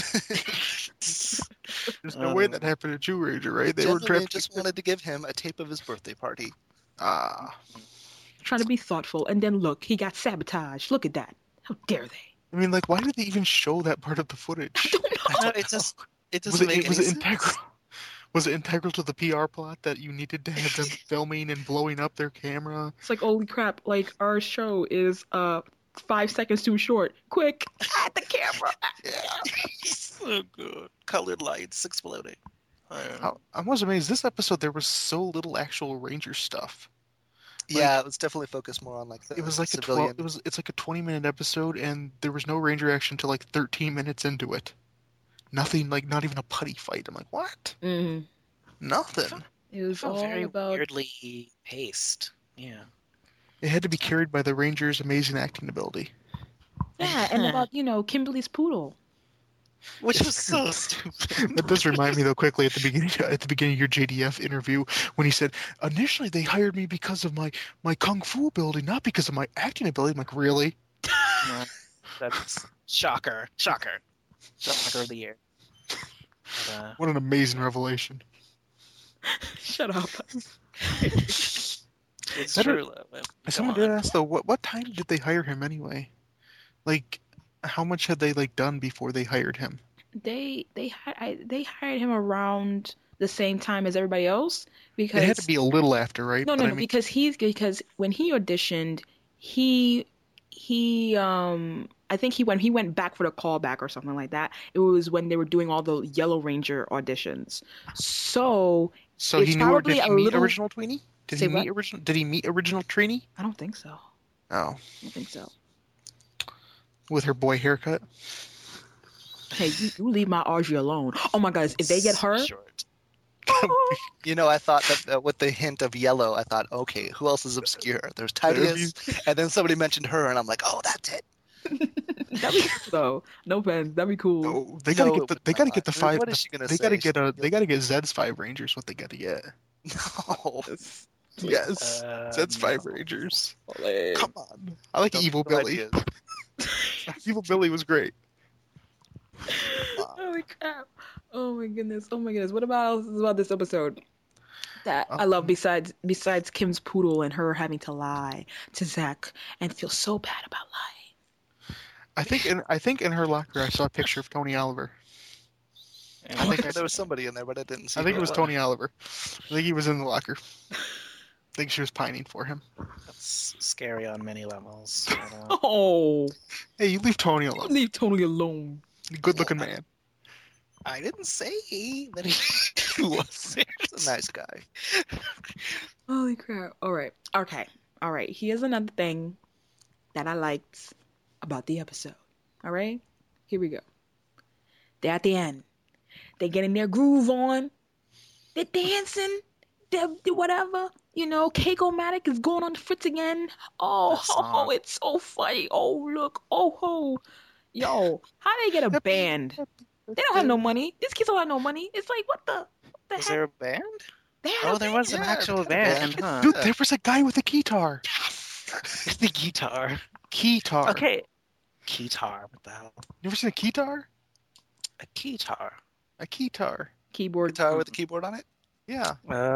S3: There's no way that happened to Jew Ranger, right? They were
S2: Gentleman
S3: trapped.
S2: just wanted to give him a tape of his birthday party.
S3: Ah,
S1: Trying to be thoughtful, and then look, he got sabotaged. Look at that! How dare they?
S3: I mean, like, why did they even show that part of the footage?
S4: No, it just it
S3: Was
S4: doesn't make
S3: it was
S4: any
S3: it
S4: sense.
S3: integral? Was it integral to the PR plot that you needed to have them filming and blowing up their camera?
S1: It's like, holy crap! Like our show is 5 seconds too short. Quick, at the camera.
S4: So good. Colored lights exploding.
S3: I was amazed. This episode, there was so little actual Ranger stuff.
S2: Yeah, it was definitely focused more on like the
S3: It was like
S2: civilian.
S3: It's like a 20-minute episode, and there was no Ranger action until like 13 minutes into it. Nothing, like not even a putty fight. I'm like, what?
S1: Mm-hmm.
S3: Nothing.
S1: It was
S4: Felt
S1: all
S4: very
S1: about
S4: weirdly paced. Yeah.
S3: It had to be carried by the Rangers' amazing acting ability.
S1: yeah, and about Kimberly's poodle.
S4: Which was so stupid.
S3: That does remind me though quickly at the beginning of your JDF interview when he said initially they hired me because of my kung fu ability, not because of my acting ability. I'm like, really?
S4: Yeah, that's shocker of the year. But,
S3: What an amazing revelation.
S1: Shut up.
S4: it's
S3: That
S4: true.
S3: Someone did ask though, what time did they hire him anyway? Like, how much had they like done before they hired him?
S1: They hired him around the same time as everybody else because
S3: It had to be a little after, right?
S1: no,
S3: But I mean,
S1: because when he auditioned, he I think he went back for the callback or something like that. It was when they were doing all the Yellow Ranger auditions. So
S3: So
S1: it's
S3: he knew her. Did
S1: probably a
S3: he meet
S1: little.
S3: original Tweenie? Did
S1: Say
S3: he
S1: what?
S3: meet original? Did he meet original Trini?
S1: I don't think so.
S3: Oh,
S1: I don't think so.
S3: with her boy haircut.
S1: Hey, you leave my Audrey alone. Oh my gosh, if they get her,
S4: Short.
S2: You know, I thought that with the hint of yellow, I thought, okay, who else is obscure? There's
S3: There'd
S2: Titus, and then somebody mentioned her, and I'm like, oh, that's it.
S1: that'd be cool though. No offense, that'd be cool.
S3: Oh, they gotta
S2: No,
S3: get
S2: it
S3: the.
S2: would
S3: They gotta
S2: not.
S3: get the
S2: What
S3: five.
S2: is she gonna
S3: They
S2: say?
S3: gotta get a. They gotta get Zed's Five Rangers. What they gotta get?
S2: No.
S3: Yes, Zed's Five
S4: No.
S3: Rangers.
S1: Come
S3: Come on. I like
S2: Don't
S3: Evil
S2: throw
S3: Billy.
S2: ideas.
S3: Evil Billy was great.
S1: Holy crap. Oh my goodness. Oh my goodness. What about this episode that I love besides Kim's poodle and her having to lie to Zach and feel so bad about lying?
S3: I think in her locker I saw a picture of Tony Oliver.
S2: I think there was somebody in there, but I didn't see.
S3: I think
S2: who
S3: it was
S2: was.
S3: Tony Oliver. I think he was in the locker. I think she was pining for him.
S4: That's scary on many levels. I don't-
S1: Oh,
S3: Hey, you leave Tony alone.
S1: leave Tony alone.
S3: Good looking man.
S2: I didn't say that
S4: he wasn't.
S2: he's a nice guy.
S1: Holy crap. All right. Okay. All right. Here's another thing that I liked about the episode. All right. Here we go. They're at the end. They're getting their groove on. They're dancing. They're whatever. You know, Keiko-Matic is going on the fritz again. Oh,
S4: That song.
S1: it's so funny. Oh, look. Oh, ho. Yo, how they get a band? They don't have no money. These kids don't have no money. It's like, what the
S4: Was
S1: heck?
S4: there a band?
S1: They had
S4: Oh,
S1: a
S4: there
S1: band.
S4: was an
S2: Yeah,
S4: actual
S2: they had a
S4: band,
S2: band.
S4: huh?
S3: Dude, there was a guy with a guitar.
S4: The guitar.
S3: Keytar.
S4: Okay. Keytar. What the hell?
S3: You ever seen a keytar?
S4: A keytar.
S3: A keytar.
S1: Keyboard.
S2: Guitar with a keyboard on it.
S3: Yeah.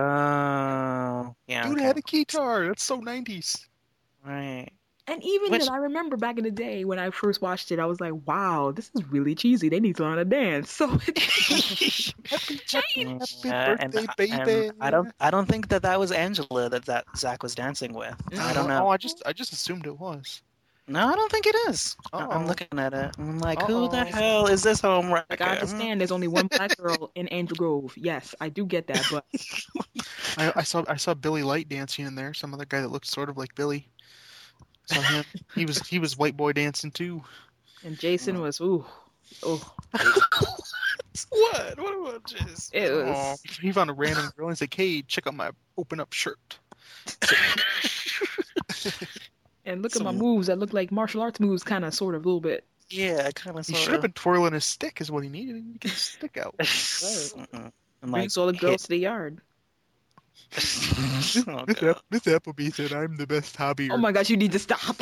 S4: Oh. Yeah.
S3: Dude
S4: okay.
S3: had a keytar. That's so 90s.
S4: Right.
S1: And even
S4: Which-
S1: then, I remember back in the day when I first watched it, I was like, wow, this is really cheesy. They need to learn to dance. So it's
S3: Happy
S4: And
S3: birthday, baby.
S4: I don't think that was Angela that Zach was dancing with. I don't know.
S3: Oh, I just assumed it was.
S4: No, I don't think it is.
S3: Uh-oh.
S4: I'm looking at it. I'm like, who the
S3: Uh-oh.
S4: hell is this home wrecker?
S1: like, I understand there's only one black girl in Angel Grove. Yes, I do get that. But
S3: I saw Billy Light dancing in there. Some other guy that looked sort of like Billy. Saw him. He was white boy dancing too.
S1: and Jason was, ooh, oh,
S4: What? What about this?
S1: it
S3: Oh,
S1: was.
S3: he found a random girl and he's like, "Hey, check out my open up shirt."
S1: And look at my
S4: Some-
S1: moves that look like martial arts moves, kind of, sort of, a little bit.
S4: Yeah, kind of
S3: He
S4: sort
S3: should have
S4: of.
S3: been twirling his stick, is what he needed. He get his stick out.
S4: And
S1: Brings all the girls to the yard.
S4: Oh, God.
S3: This Applebee said, "I'm the best hobby."
S1: Oh my gosh, you need to stop.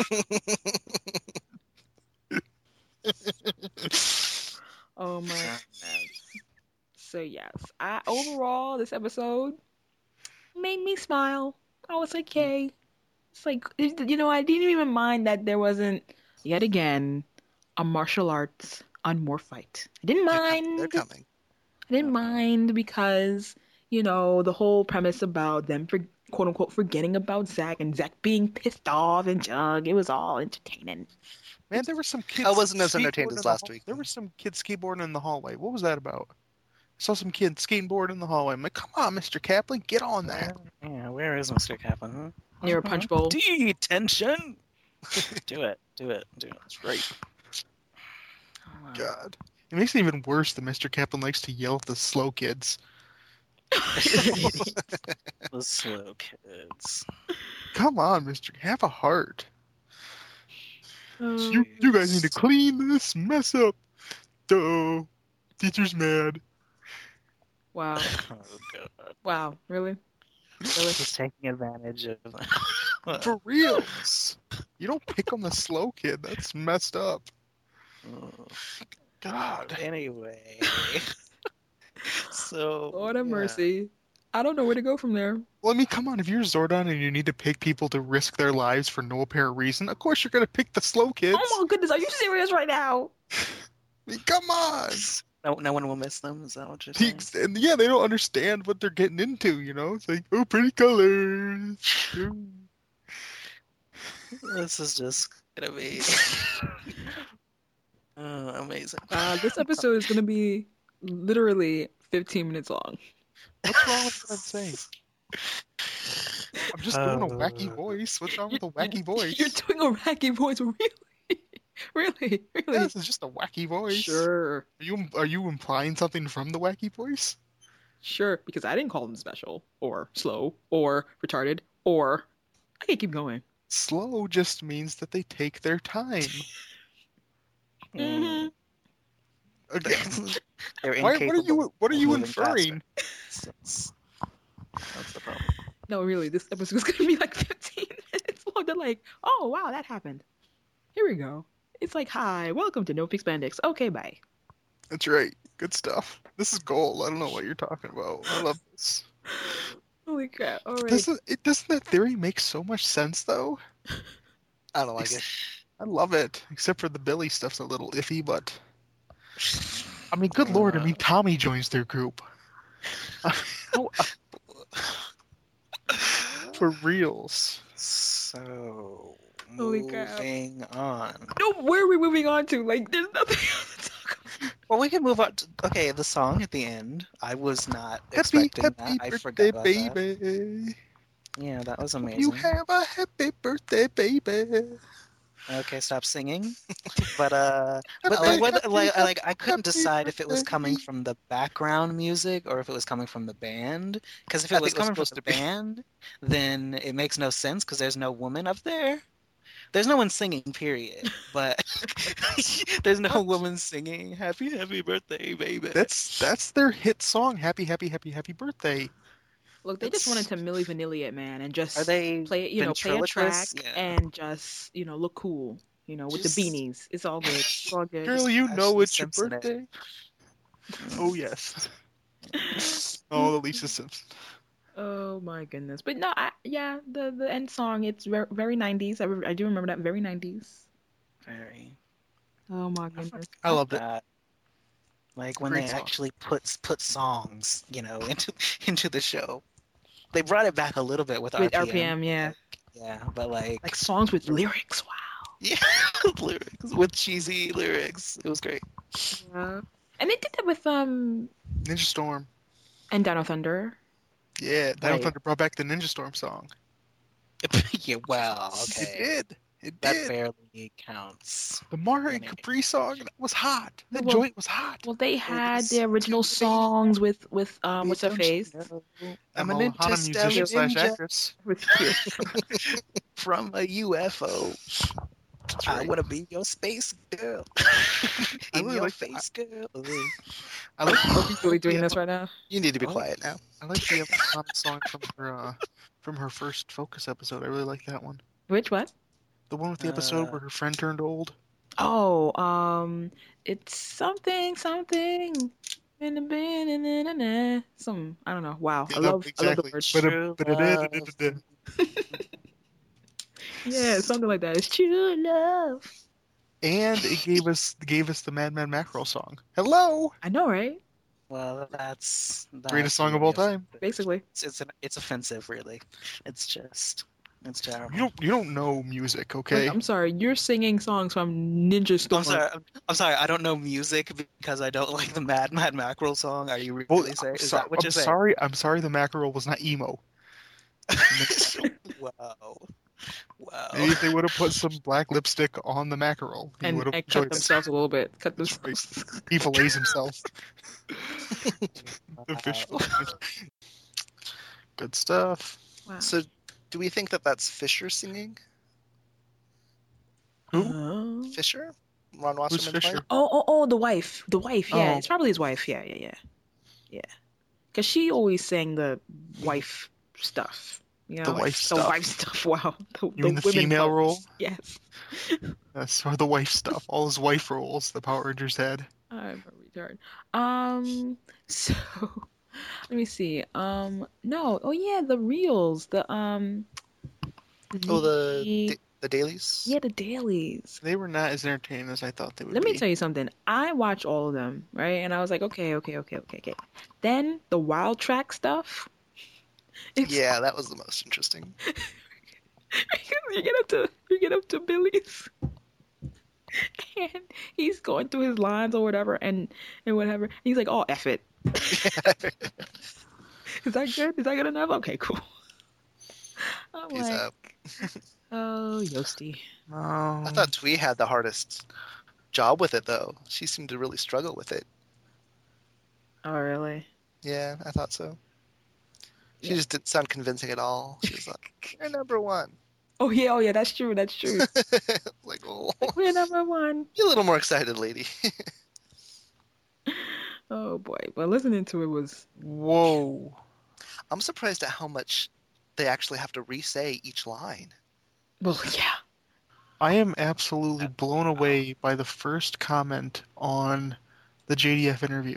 S1: Oh my goodness. So yes, overall this episode made me smile. I was like, yay. It's like, you know, I didn't even mind that there wasn't yet again a martial arts unmore fight. I didn't mind.
S2: They're coming.
S1: I didn't mind because, you know, the whole premise about them for quote unquote forgetting about Zach and Zach being pissed off and Jug, it was all entertaining.
S3: Man, there were some kids.
S2: I wasn't as entertained
S3: skateboarding
S2: as
S3: in the
S2: last
S3: hall-
S2: week.
S3: There were some kids skateboarding in the hallway. What was that about? I saw some kids skateboarding in the hallway. I'm like, "Come on, Mr. Kaplan, get on that."
S4: Yeah, where is Mr. Kaplan? Huh?
S1: Near a punch bowl.
S4: Detention. Do it.
S3: That's right.
S1: Oh,
S3: God. It makes it even worse that Mr. Kaplan likes to yell at the slow kids.
S4: The slow kids.
S3: Come on, Mr. Have a heart.
S1: wow.
S3: You guys need to clean this mess up. Duh. Teacher's mad.
S1: Wow.
S4: Oh, God.
S1: Wow. Really?
S4: Just taking advantage of.
S3: For reals. You don't pick on the slow kid. That's messed up. God.
S4: Anyway. So.
S1: Lord have
S4: yeah.
S1: mercy. I don't know where to go from there.
S3: Well, I mean, come on. If you're Zordon and you need to pick people to risk their lives for no apparent reason, of course you're going to pick the slow kids.
S1: Oh my goodness, are you serious right now?
S3: I mean, come on.
S4: No one will miss them. Is that what you're saying?
S3: And yeah, they don't understand what they're getting into, you know? It's like, oh, pretty colors.
S4: This is just I mean, oh, amazing.
S1: This episode is gonna be literally 15 minutes long.
S3: What's wrong with what I'm saying? I'm just doing a wacky voice. What's wrong with a wacky voice?
S1: You're doing a wacky voice, really? Really?
S3: Yes, it's just a wacky voice.
S1: Sure.
S3: Are you implying something from the wacky voice?
S1: Sure, because I didn't call them special, or slow, or retarded, or... I can keep going.
S3: Slow just means that they take their time.
S1: Mhm.
S3: Again,
S4: They're
S3: what are
S4: incapable
S3: you
S4: of moving
S3: inferring?
S4: faster. That's the problem.
S1: No, really, this episode is gonna be like 15 minutes long. They're like, oh, wow, that happened. Here we go. It's like, hi, welcome to No Fix Bandix. Okay, bye.
S3: That's right. Good stuff. This is gold. I don't know what you're talking about. I love this.
S1: Holy crap. All right.
S3: Doesn't that theory make so much sense though?
S2: I don't like it.
S3: I love it. Except for the Billy stuff's a little iffy, but I mean, good lord, I mean Tommy joins their group. For reals.
S4: So,
S1: Holy crap.
S4: moving on.
S1: No, where are we moving on to? Like, there's nothing else to talk about.
S4: Well, we can move on to, okay, the song at the end. I was not
S3: Happy
S4: expecting that. I
S3: birthday,
S4: forgot about that.
S3: baby.
S4: Yeah, that was amazing.
S3: You have a happy birthday, baby.
S4: Okay, stop singing. But
S3: Happy,
S4: like I couldn't
S3: happy
S4: decide if it was coming
S3: birthday.
S4: from the background music or if it was coming from the band. Because if it
S2: I
S4: was
S2: think it was
S4: coming from
S2: supposed
S4: the
S2: to be.
S4: band, then it makes no sense because there's no woman up there. There's no one singing, period. But there's no woman singing "Happy Birthday, baby."
S3: That's their hit song. Happy birthday.
S1: Look, they just wanted to Milli Vanilli it, man, and just
S4: Are they
S1: play, play a track
S4: ventriloquists? Yeah.
S1: and just, look cool, with the
S4: Just-
S1: beanies. It's all good. It's all good.
S3: Girl, you know
S4: Ashley
S3: it's your
S4: Simpson it.
S3: birthday. Oh yes. Oh, the Lisa Simpson.
S1: Oh my goodness. But no, the end song, it's very, very 90s. I do remember that, very 90s.
S4: Very.
S1: Oh my goodness.
S3: I loved it.
S4: That. Like when
S3: Great
S4: they
S3: song.
S4: actually put songs, into the show. They brought it back a little bit with
S1: With
S4: RPM.
S1: RPM, yeah.
S4: Yeah, but
S1: Like songs with lyrics, wow.
S4: yeah, lyrics with cheesy lyrics. It was great.
S1: Yeah. And they did that with
S3: Ninja Storm.
S1: and Down of Thunder.
S3: Yeah, Dino
S1: Right.
S3: Thunder brought back the Ninja Storm song.
S4: Yeah, well,
S3: It
S4: okay.
S3: did. It
S4: That
S3: did.
S4: barely counts.
S3: The Mara and
S4: Anyway.
S3: Capri song, that was hot. That
S1: Well-
S3: joint was hot.
S1: Well, they had
S4: was
S1: the original songs with what's her
S4: Don't
S1: face?
S4: you know,
S3: I'm
S4: I'm
S3: a
S4: an
S3: Hana musician
S4: interstellar
S3: slash
S4: ninja
S3: actress.
S1: With you.
S4: from a UFO.
S3: That's
S4: I
S3: right.
S4: want to be your space girl.
S3: I
S4: In
S3: really
S4: your
S3: like
S4: face, girl.
S3: I like
S1: He's really doing this right now.
S2: You need to be
S3: Oh.
S2: quiet now.
S3: I like the Hana song from her first Focus episode. I really like that one.
S1: Which what?
S3: The one with the episode where her friend turned old.
S1: Oh, it's something in the bin and some I don't know. Wow,
S3: Yeah,
S1: I
S3: no,
S1: love the
S3: exactly.
S1: words.
S4: True love.
S1: Yeah, something like that. It's true love.
S3: And it gave us the Madman Mackerel song. Hello,
S1: I know, right?
S4: Well, that's
S3: greatest song of all time.
S1: Basically.
S4: It's offensive, really. It's terrible.
S3: You don't know music, okay?
S1: Like, I'm sorry, you're singing songs from Ninja Storm.
S4: I'm sorry. I don't know music because I don't like the Mad Mackerel song. Are you really
S3: Well,
S4: saying? Is
S3: so-
S4: that what you're saying?
S3: sorry. I'm sorry. The Mackerel was not emo.
S4: Wow.
S3: Maybe if they would have put some black lipstick on the Mackerel, he
S1: and,
S3: would have
S1: and cut
S3: enjoyed it.
S1: themselves a little bit. Cut themselves.
S3: He fillets himself. The
S4: Wow.
S3: fish fillets. Good stuff.
S1: Wow.
S2: So, do we think that that's Fisher singing?
S1: Oh.
S2: Fisher? Ron
S3: Who's
S2: Wasserman's
S3: Fisher?
S2: wife?
S1: Oh, the wife. The wife, yeah.
S3: Oh.
S1: It's probably his wife. Yeah. Because she always sang the wife stuff.
S3: The wife
S1: The
S3: stuff.
S1: wife stuff, wow.
S3: You mean the
S1: women
S3: female
S1: parts.
S3: role?
S1: Yes.
S3: That's or the wife stuff. All his wife roles the Power Rangers had.
S1: I'm a retard. So let me see. No. Oh yeah, the reels. The
S2: The dailies?
S1: yeah, the dailies.
S3: They were not as entertaining as I thought they would
S1: Let
S3: be.
S1: me tell you something. I watch all of them, right? And I was like, okay. Then the wild track stuff.
S2: Yeah, that was the most interesting.
S1: You get up to Billy's, and he's going through his lines or whatever, and whatever. He's like, "Oh, F it." Is that good? Is that good enough? Okay, cool. I'm
S2: He's
S1: like,
S2: up.
S1: oh, Yosti.
S2: I thought Twee had the hardest job with it, though. She seemed to really struggle with it.
S1: Oh, really?
S2: Yeah, I thought so. She
S1: Yeah.
S2: just didn't sound convincing at all. She was like, "You're number one."
S1: Oh, yeah, that's true. That's true.
S2: Like, oh,
S1: We're number one.
S2: be a little more excited, lady.
S1: Oh boy, but listening to it was
S3: Whoa.
S2: I'm surprised at how much they actually have to re-say each line.
S1: well, yeah.
S3: I am absolutely blown away by the first comment on the JDF interview.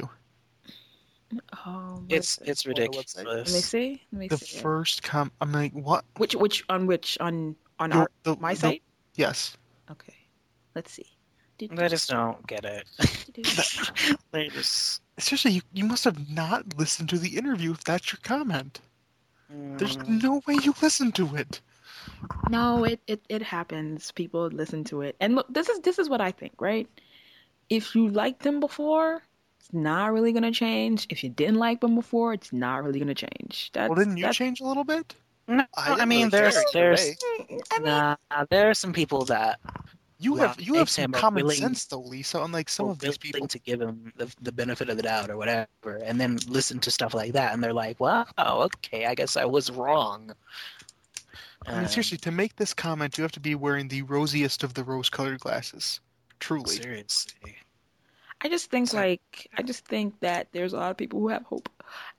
S4: It's
S2: On the website?
S1: Let me
S4: ridiculous.
S1: see.
S3: The first I'm like, what?
S1: Which on
S3: Your-
S1: my site?
S3: Yes.
S1: Okay, let's see.
S4: I just don't get it. They just
S3: Seriously, you must have not listened to the interview if that's your comment. There's no way you listened to it.
S1: No, it happens. People listen to it, and look, this is what I think, right? If you liked them before, it's not really gonna change. If you didn't like them before, it's not really gonna change.
S3: Well, didn't you change a little bit?
S4: No,
S2: I didn't
S4: I mean,
S2: really care
S4: there's
S2: either way.
S1: I mean,
S4: there are some people that
S3: You
S4: Well,
S3: have some
S4: Sam are
S3: common
S4: willing-
S3: sense though, Lisa. Unlike some
S4: are
S3: of these
S4: willing
S3: people.
S4: to give them the benefit of the doubt or whatever, and then listen to stuff like that, and they're like, "Wow, okay, I guess I was wrong."
S3: I mean, seriously, to make this comment, you have to be wearing the rosiest of the rose-colored glasses. Truly.
S4: Seriously.
S1: I just think that there's a lot of people who have hope.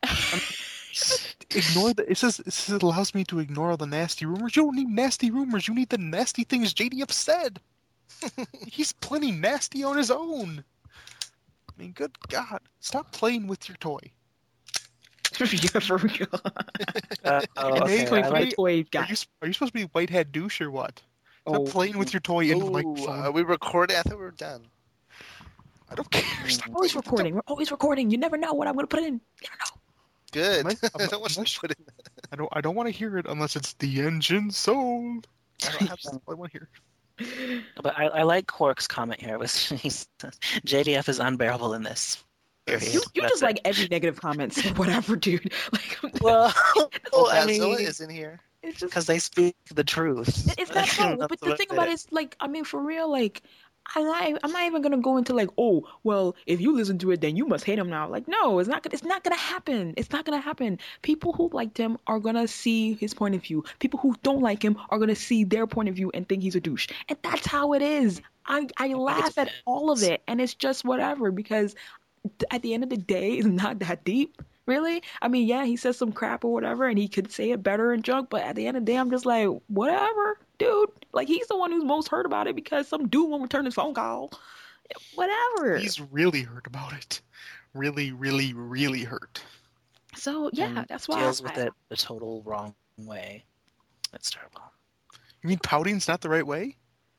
S3: Ignore the. It says it allows me to ignore all the nasty rumors. You don't need nasty rumors. You need the nasty things JDF said. He's plenty nasty on his own. I mean, good God, stop playing with your toy.
S1: Yeah, for real.
S3: okay,
S1: Toy for
S3: I
S1: the toy guy.
S3: Are you supposed to be white hat douche or what? Stop
S1: Oh,
S3: playing with your toy into the
S2: Ooh,
S3: microphone.
S2: are we recording? I thought we were done.
S3: I don't care. Stop
S1: always
S3: playing with the
S1: recording. We're always recording. You never know what I'm gonna put in. You never know.
S2: Good.
S3: I'm
S2: I don't want
S3: not-
S2: to put in.
S3: I don't want to hear it unless it's the engine sold. I don't have I want to hear.
S4: But I like Quark's comment here. It was JDF is unbearable in this. Period.
S1: You
S4: That's
S1: just
S4: it.
S1: like every negative comment, so whatever, dude. Like,
S4: Well,
S2: Oh,
S4: I
S2: Azilla
S4: mean,
S2: is in here.
S1: it's just
S4: because they speak the truth.
S1: it's not so.
S4: That's
S1: But the
S4: what
S1: thing
S4: it
S1: about it
S4: is.
S1: is, like, I mean, for real, like, I'm not even gonna go into like, oh, well, if you listen to it, then you must hate him now. Like, no, it's not gonna happen. It's not gonna happen. People who liked him are gonna see his point of view. People who don't like him are gonna see their point of view and think he's a douche. And that's how it is. I laugh at all of it, and it's just whatever, because at the end of the day, it's not that deep. Really? I mean, yeah, he says some crap or whatever, and he could say it better and junk, but at the end of the day, I'm just like, whatever, dude. Like, he's the one who's most hurt about it because some dude won't return his phone call. Whatever.
S3: He's really hurt about it. Really, really, really hurt.
S1: So, yeah,
S4: And
S1: that's why
S4: deals with it the total wrong way. That's terrible.
S3: You mean pouting's not the right way?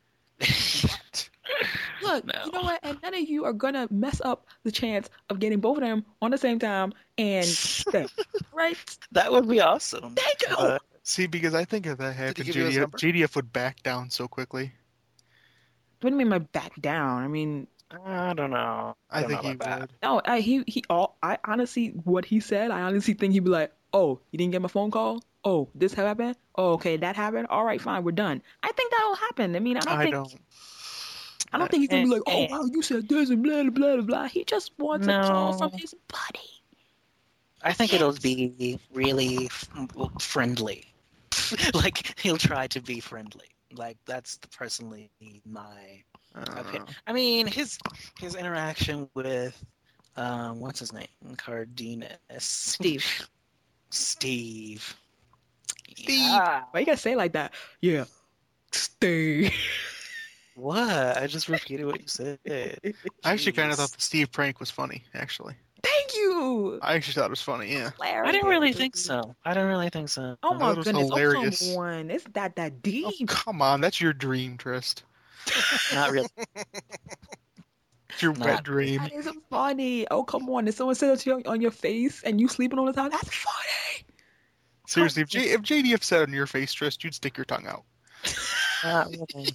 S1: Look,
S4: No.
S1: you know what? And none of you are gonna mess up the chance of getting both of them on the same time and stay, right?
S4: That would be awesome.
S1: Thank you.
S4: But
S3: See, because I think if that
S2: he
S3: happened,
S2: give you his number?
S3: JDF would back down so quickly.
S1: What do you mean by back down? I mean,
S4: I don't know.
S3: I
S4: don't
S3: think
S4: know
S3: he
S4: about
S3: would.
S1: no, I honestly, what he said, I honestly think he'd be like, oh, you didn't get my phone call? Oh, this happened? Oh, okay, that happened? All right, fine, we're done. I think that'll happen. I mean, I don't think he's gonna be like, oh, wow, you said this and blah, blah, blah, blah. He just wants a call from his buddy.
S4: I think it'll be really friendly. Like, he'll try to be friendly. Like, that's personally my opinion. I mean, his interaction with what's his name? Cardenas.
S1: Steve.
S4: Steve.
S2: Steve.
S4: Yeah.
S1: Why you gotta say it like that? Yeah. Steve.
S4: What? I just repeated what you said.
S3: I actually kind of
S4: Jeez.
S3: thought the Steve prank was funny, actually.
S1: Thank you.
S3: I actually thought it was funny, yeah.
S1: Hilarious.
S4: I didn't really think so. I don't really think so.
S1: Oh my
S3: That was
S1: goodness.
S3: hilarious.
S1: Oh, come on. It's that
S3: Oh,
S1: deep.
S3: come on, that's your dream, Trist.
S4: Not really.
S3: It's your
S4: Not-
S3: wet dream.
S1: That is funny. Oh, come on. If someone says that on your face and you sleeping all the time, that's funny.
S3: Seriously, if JDF said on your face, Trist, you'd stick your tongue out.
S4: Not really.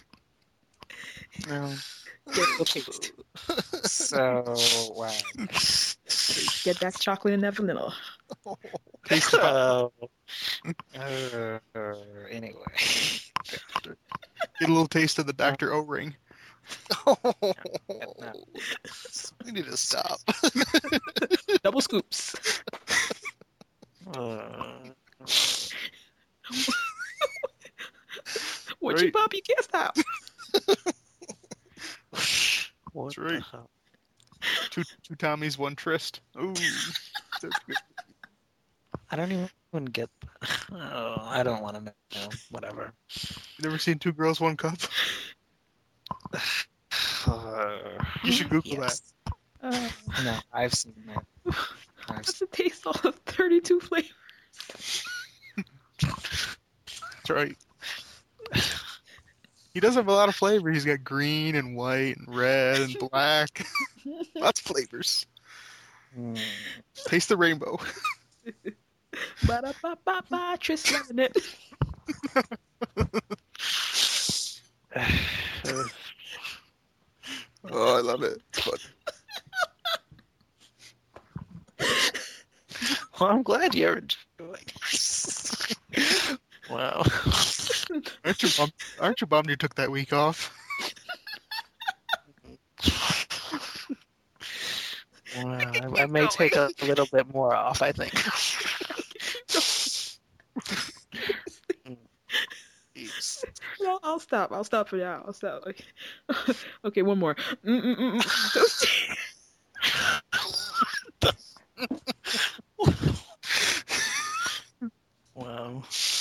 S4: No.
S1: Get the taste.
S4: So, wow.
S1: Get that chocolate and that vanilla.
S3: Taste the pop.
S4: Anyway.
S3: Get a little taste of the Dr. O-ring.
S2: We need to stop.
S1: Double scoops. What you
S3: Right.
S1: pop, you can't stop.
S4: What
S3: That's right.
S4: the hell?
S3: Two Tommies, one Trist. Ooh. That's good.
S4: I don't even get. Oh, I don't want to know. Whatever.
S3: You never seen Two Girls, One Cup? You should Google
S4: Yes.
S1: Uh,
S4: No, I've seen that.
S1: what's the taste of 32 flavors?
S3: That's right. He does have a lot of flavor. He's got green and white and red and black. Lots of flavors.
S4: Mm.
S3: Taste the rainbow.
S1: Ba-da-ba-ba-ba, Tris loving it.
S3: Oh, I love it. It's fun.
S4: Well, I'm glad you're enjoying this. Wow.
S3: Aren't you bummed you took that week off?
S4: Wow. I may take a little bit more off, I think.
S1: No, I'll stop. I'll stop for now. I'll stop. Okay, okay, one more.
S4: Wow.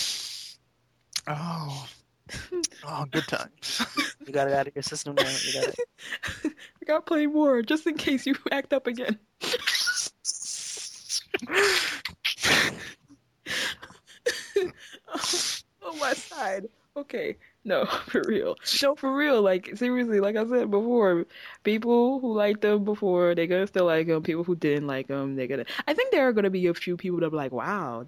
S3: Oh, good times.
S4: You got it out of your system now. You got it.
S1: I got plenty more, just in case you act up again. On my side. Okay. No, for real. No, for real. Like, seriously, like I said before, people who liked them before, they're gonna still like them. People who didn't like them, they're gonna. I think there are gonna be a few people that are like, wow.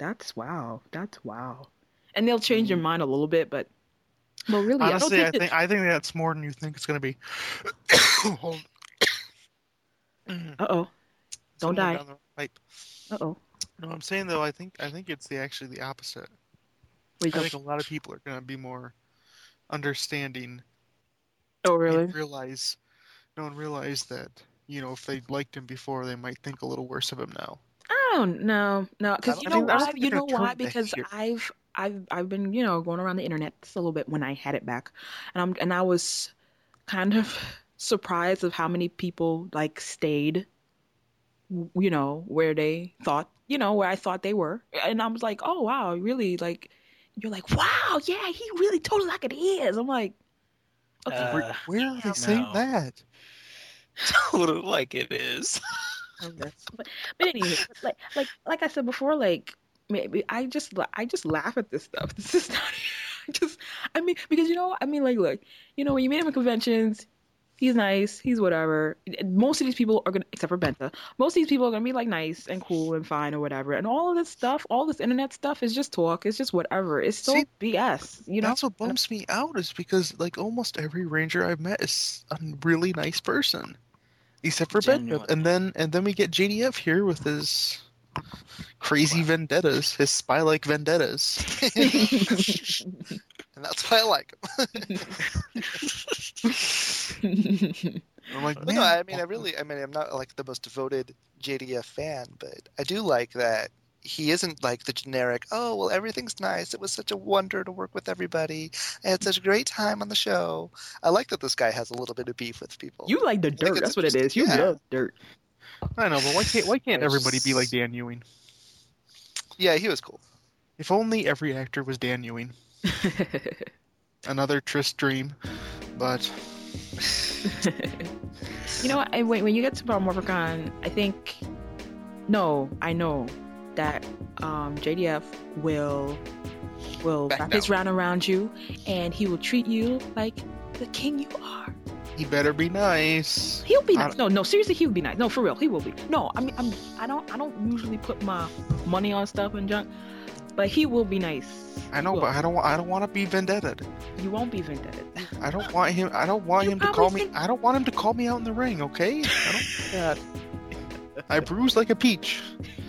S1: And they'll change their mind a little bit, but really,
S3: Honestly,
S1: I don't think
S3: I think that's more than you think it's gonna be. Hold.
S1: Uh-oh. Don't
S3: Someone
S1: die.
S3: down the pipe.
S1: Uh-oh.
S3: No, I'm saying though, I think it's actually the opposite.
S1: Wait,
S3: I think a lot of people are gonna be more understanding
S1: oh, really?
S3: and realize that, if they liked him before, they might think a little worse of him now.
S1: I don't know. No, because you
S3: I
S1: know
S3: mean, I don't
S1: why?
S3: think
S1: You
S3: they're
S1: know
S3: gonna
S1: why?
S3: turn back
S1: Because
S3: here.
S1: I've been, going around the internet just a little bit when I had it back. And I was kind of surprised of how many people like stayed, where they thought, where I thought they were. And I was like, oh wow, really? Like, you're like, wow, yeah, he really told it like it is. I'm like, okay.
S3: Where are they saying
S4: no.
S3: that?
S4: Told it like it is.
S1: But anyway, like I said before, like maybe I just laugh at this stuff. This is not because like look, when you meet him at conventions, he's nice, he's whatever. Most of these people are gonna, except for Benta, most of these people are gonna be like nice and cool and fine or whatever. And all of this stuff, all this internet stuff is just talk. It's just whatever. It's so
S3: See,
S1: BS.
S3: That's what bums me out is because like almost every ranger I've met is a really nice person, except for
S4: Genuine.
S3: Benta. And then we get JDF here with his crazy vendettas, his spy-like vendettas.
S2: And that's why I like him.
S3: I'm like,
S2: But
S3: man,
S2: no, I'm not like the most devoted JDF fan, but I do like that he isn't like the generic, oh, well, everything's nice. It was such a wonder to work with everybody. I had such a great time on the show. I like that this guy has a little bit of beef with people.
S1: You like the
S2: think
S1: dirt.
S2: it's
S1: That's what it is. You
S2: interesting. Yeah.
S1: love dirt.
S3: I know, but why can't everybody be like Dan Ewing?
S2: Yeah, he was cool.
S3: If only every actor was Dan Ewing. Another Trist dream, but
S1: You know what? When you get to Morphicon, I know that JDF will
S2: Back
S1: wrap his
S2: down.
S1: round around you, and he will treat you like the king you are.
S3: he better be nice.
S1: He'll be
S3: I
S1: nice. No, seriously, he'll be nice. No, for real, he will be. No, I mean, I don't usually put my money on stuff and junk, but he will be nice.
S3: I know,
S1: He
S3: but
S1: will.
S3: I don't want to be vendetta.
S1: You won't be vendetta.
S3: I don't want him. I don't want
S1: You
S3: him to
S1: probably
S3: call me.
S1: think-
S3: I don't want him to call me out in the ring. Okay? I bruise like a peach.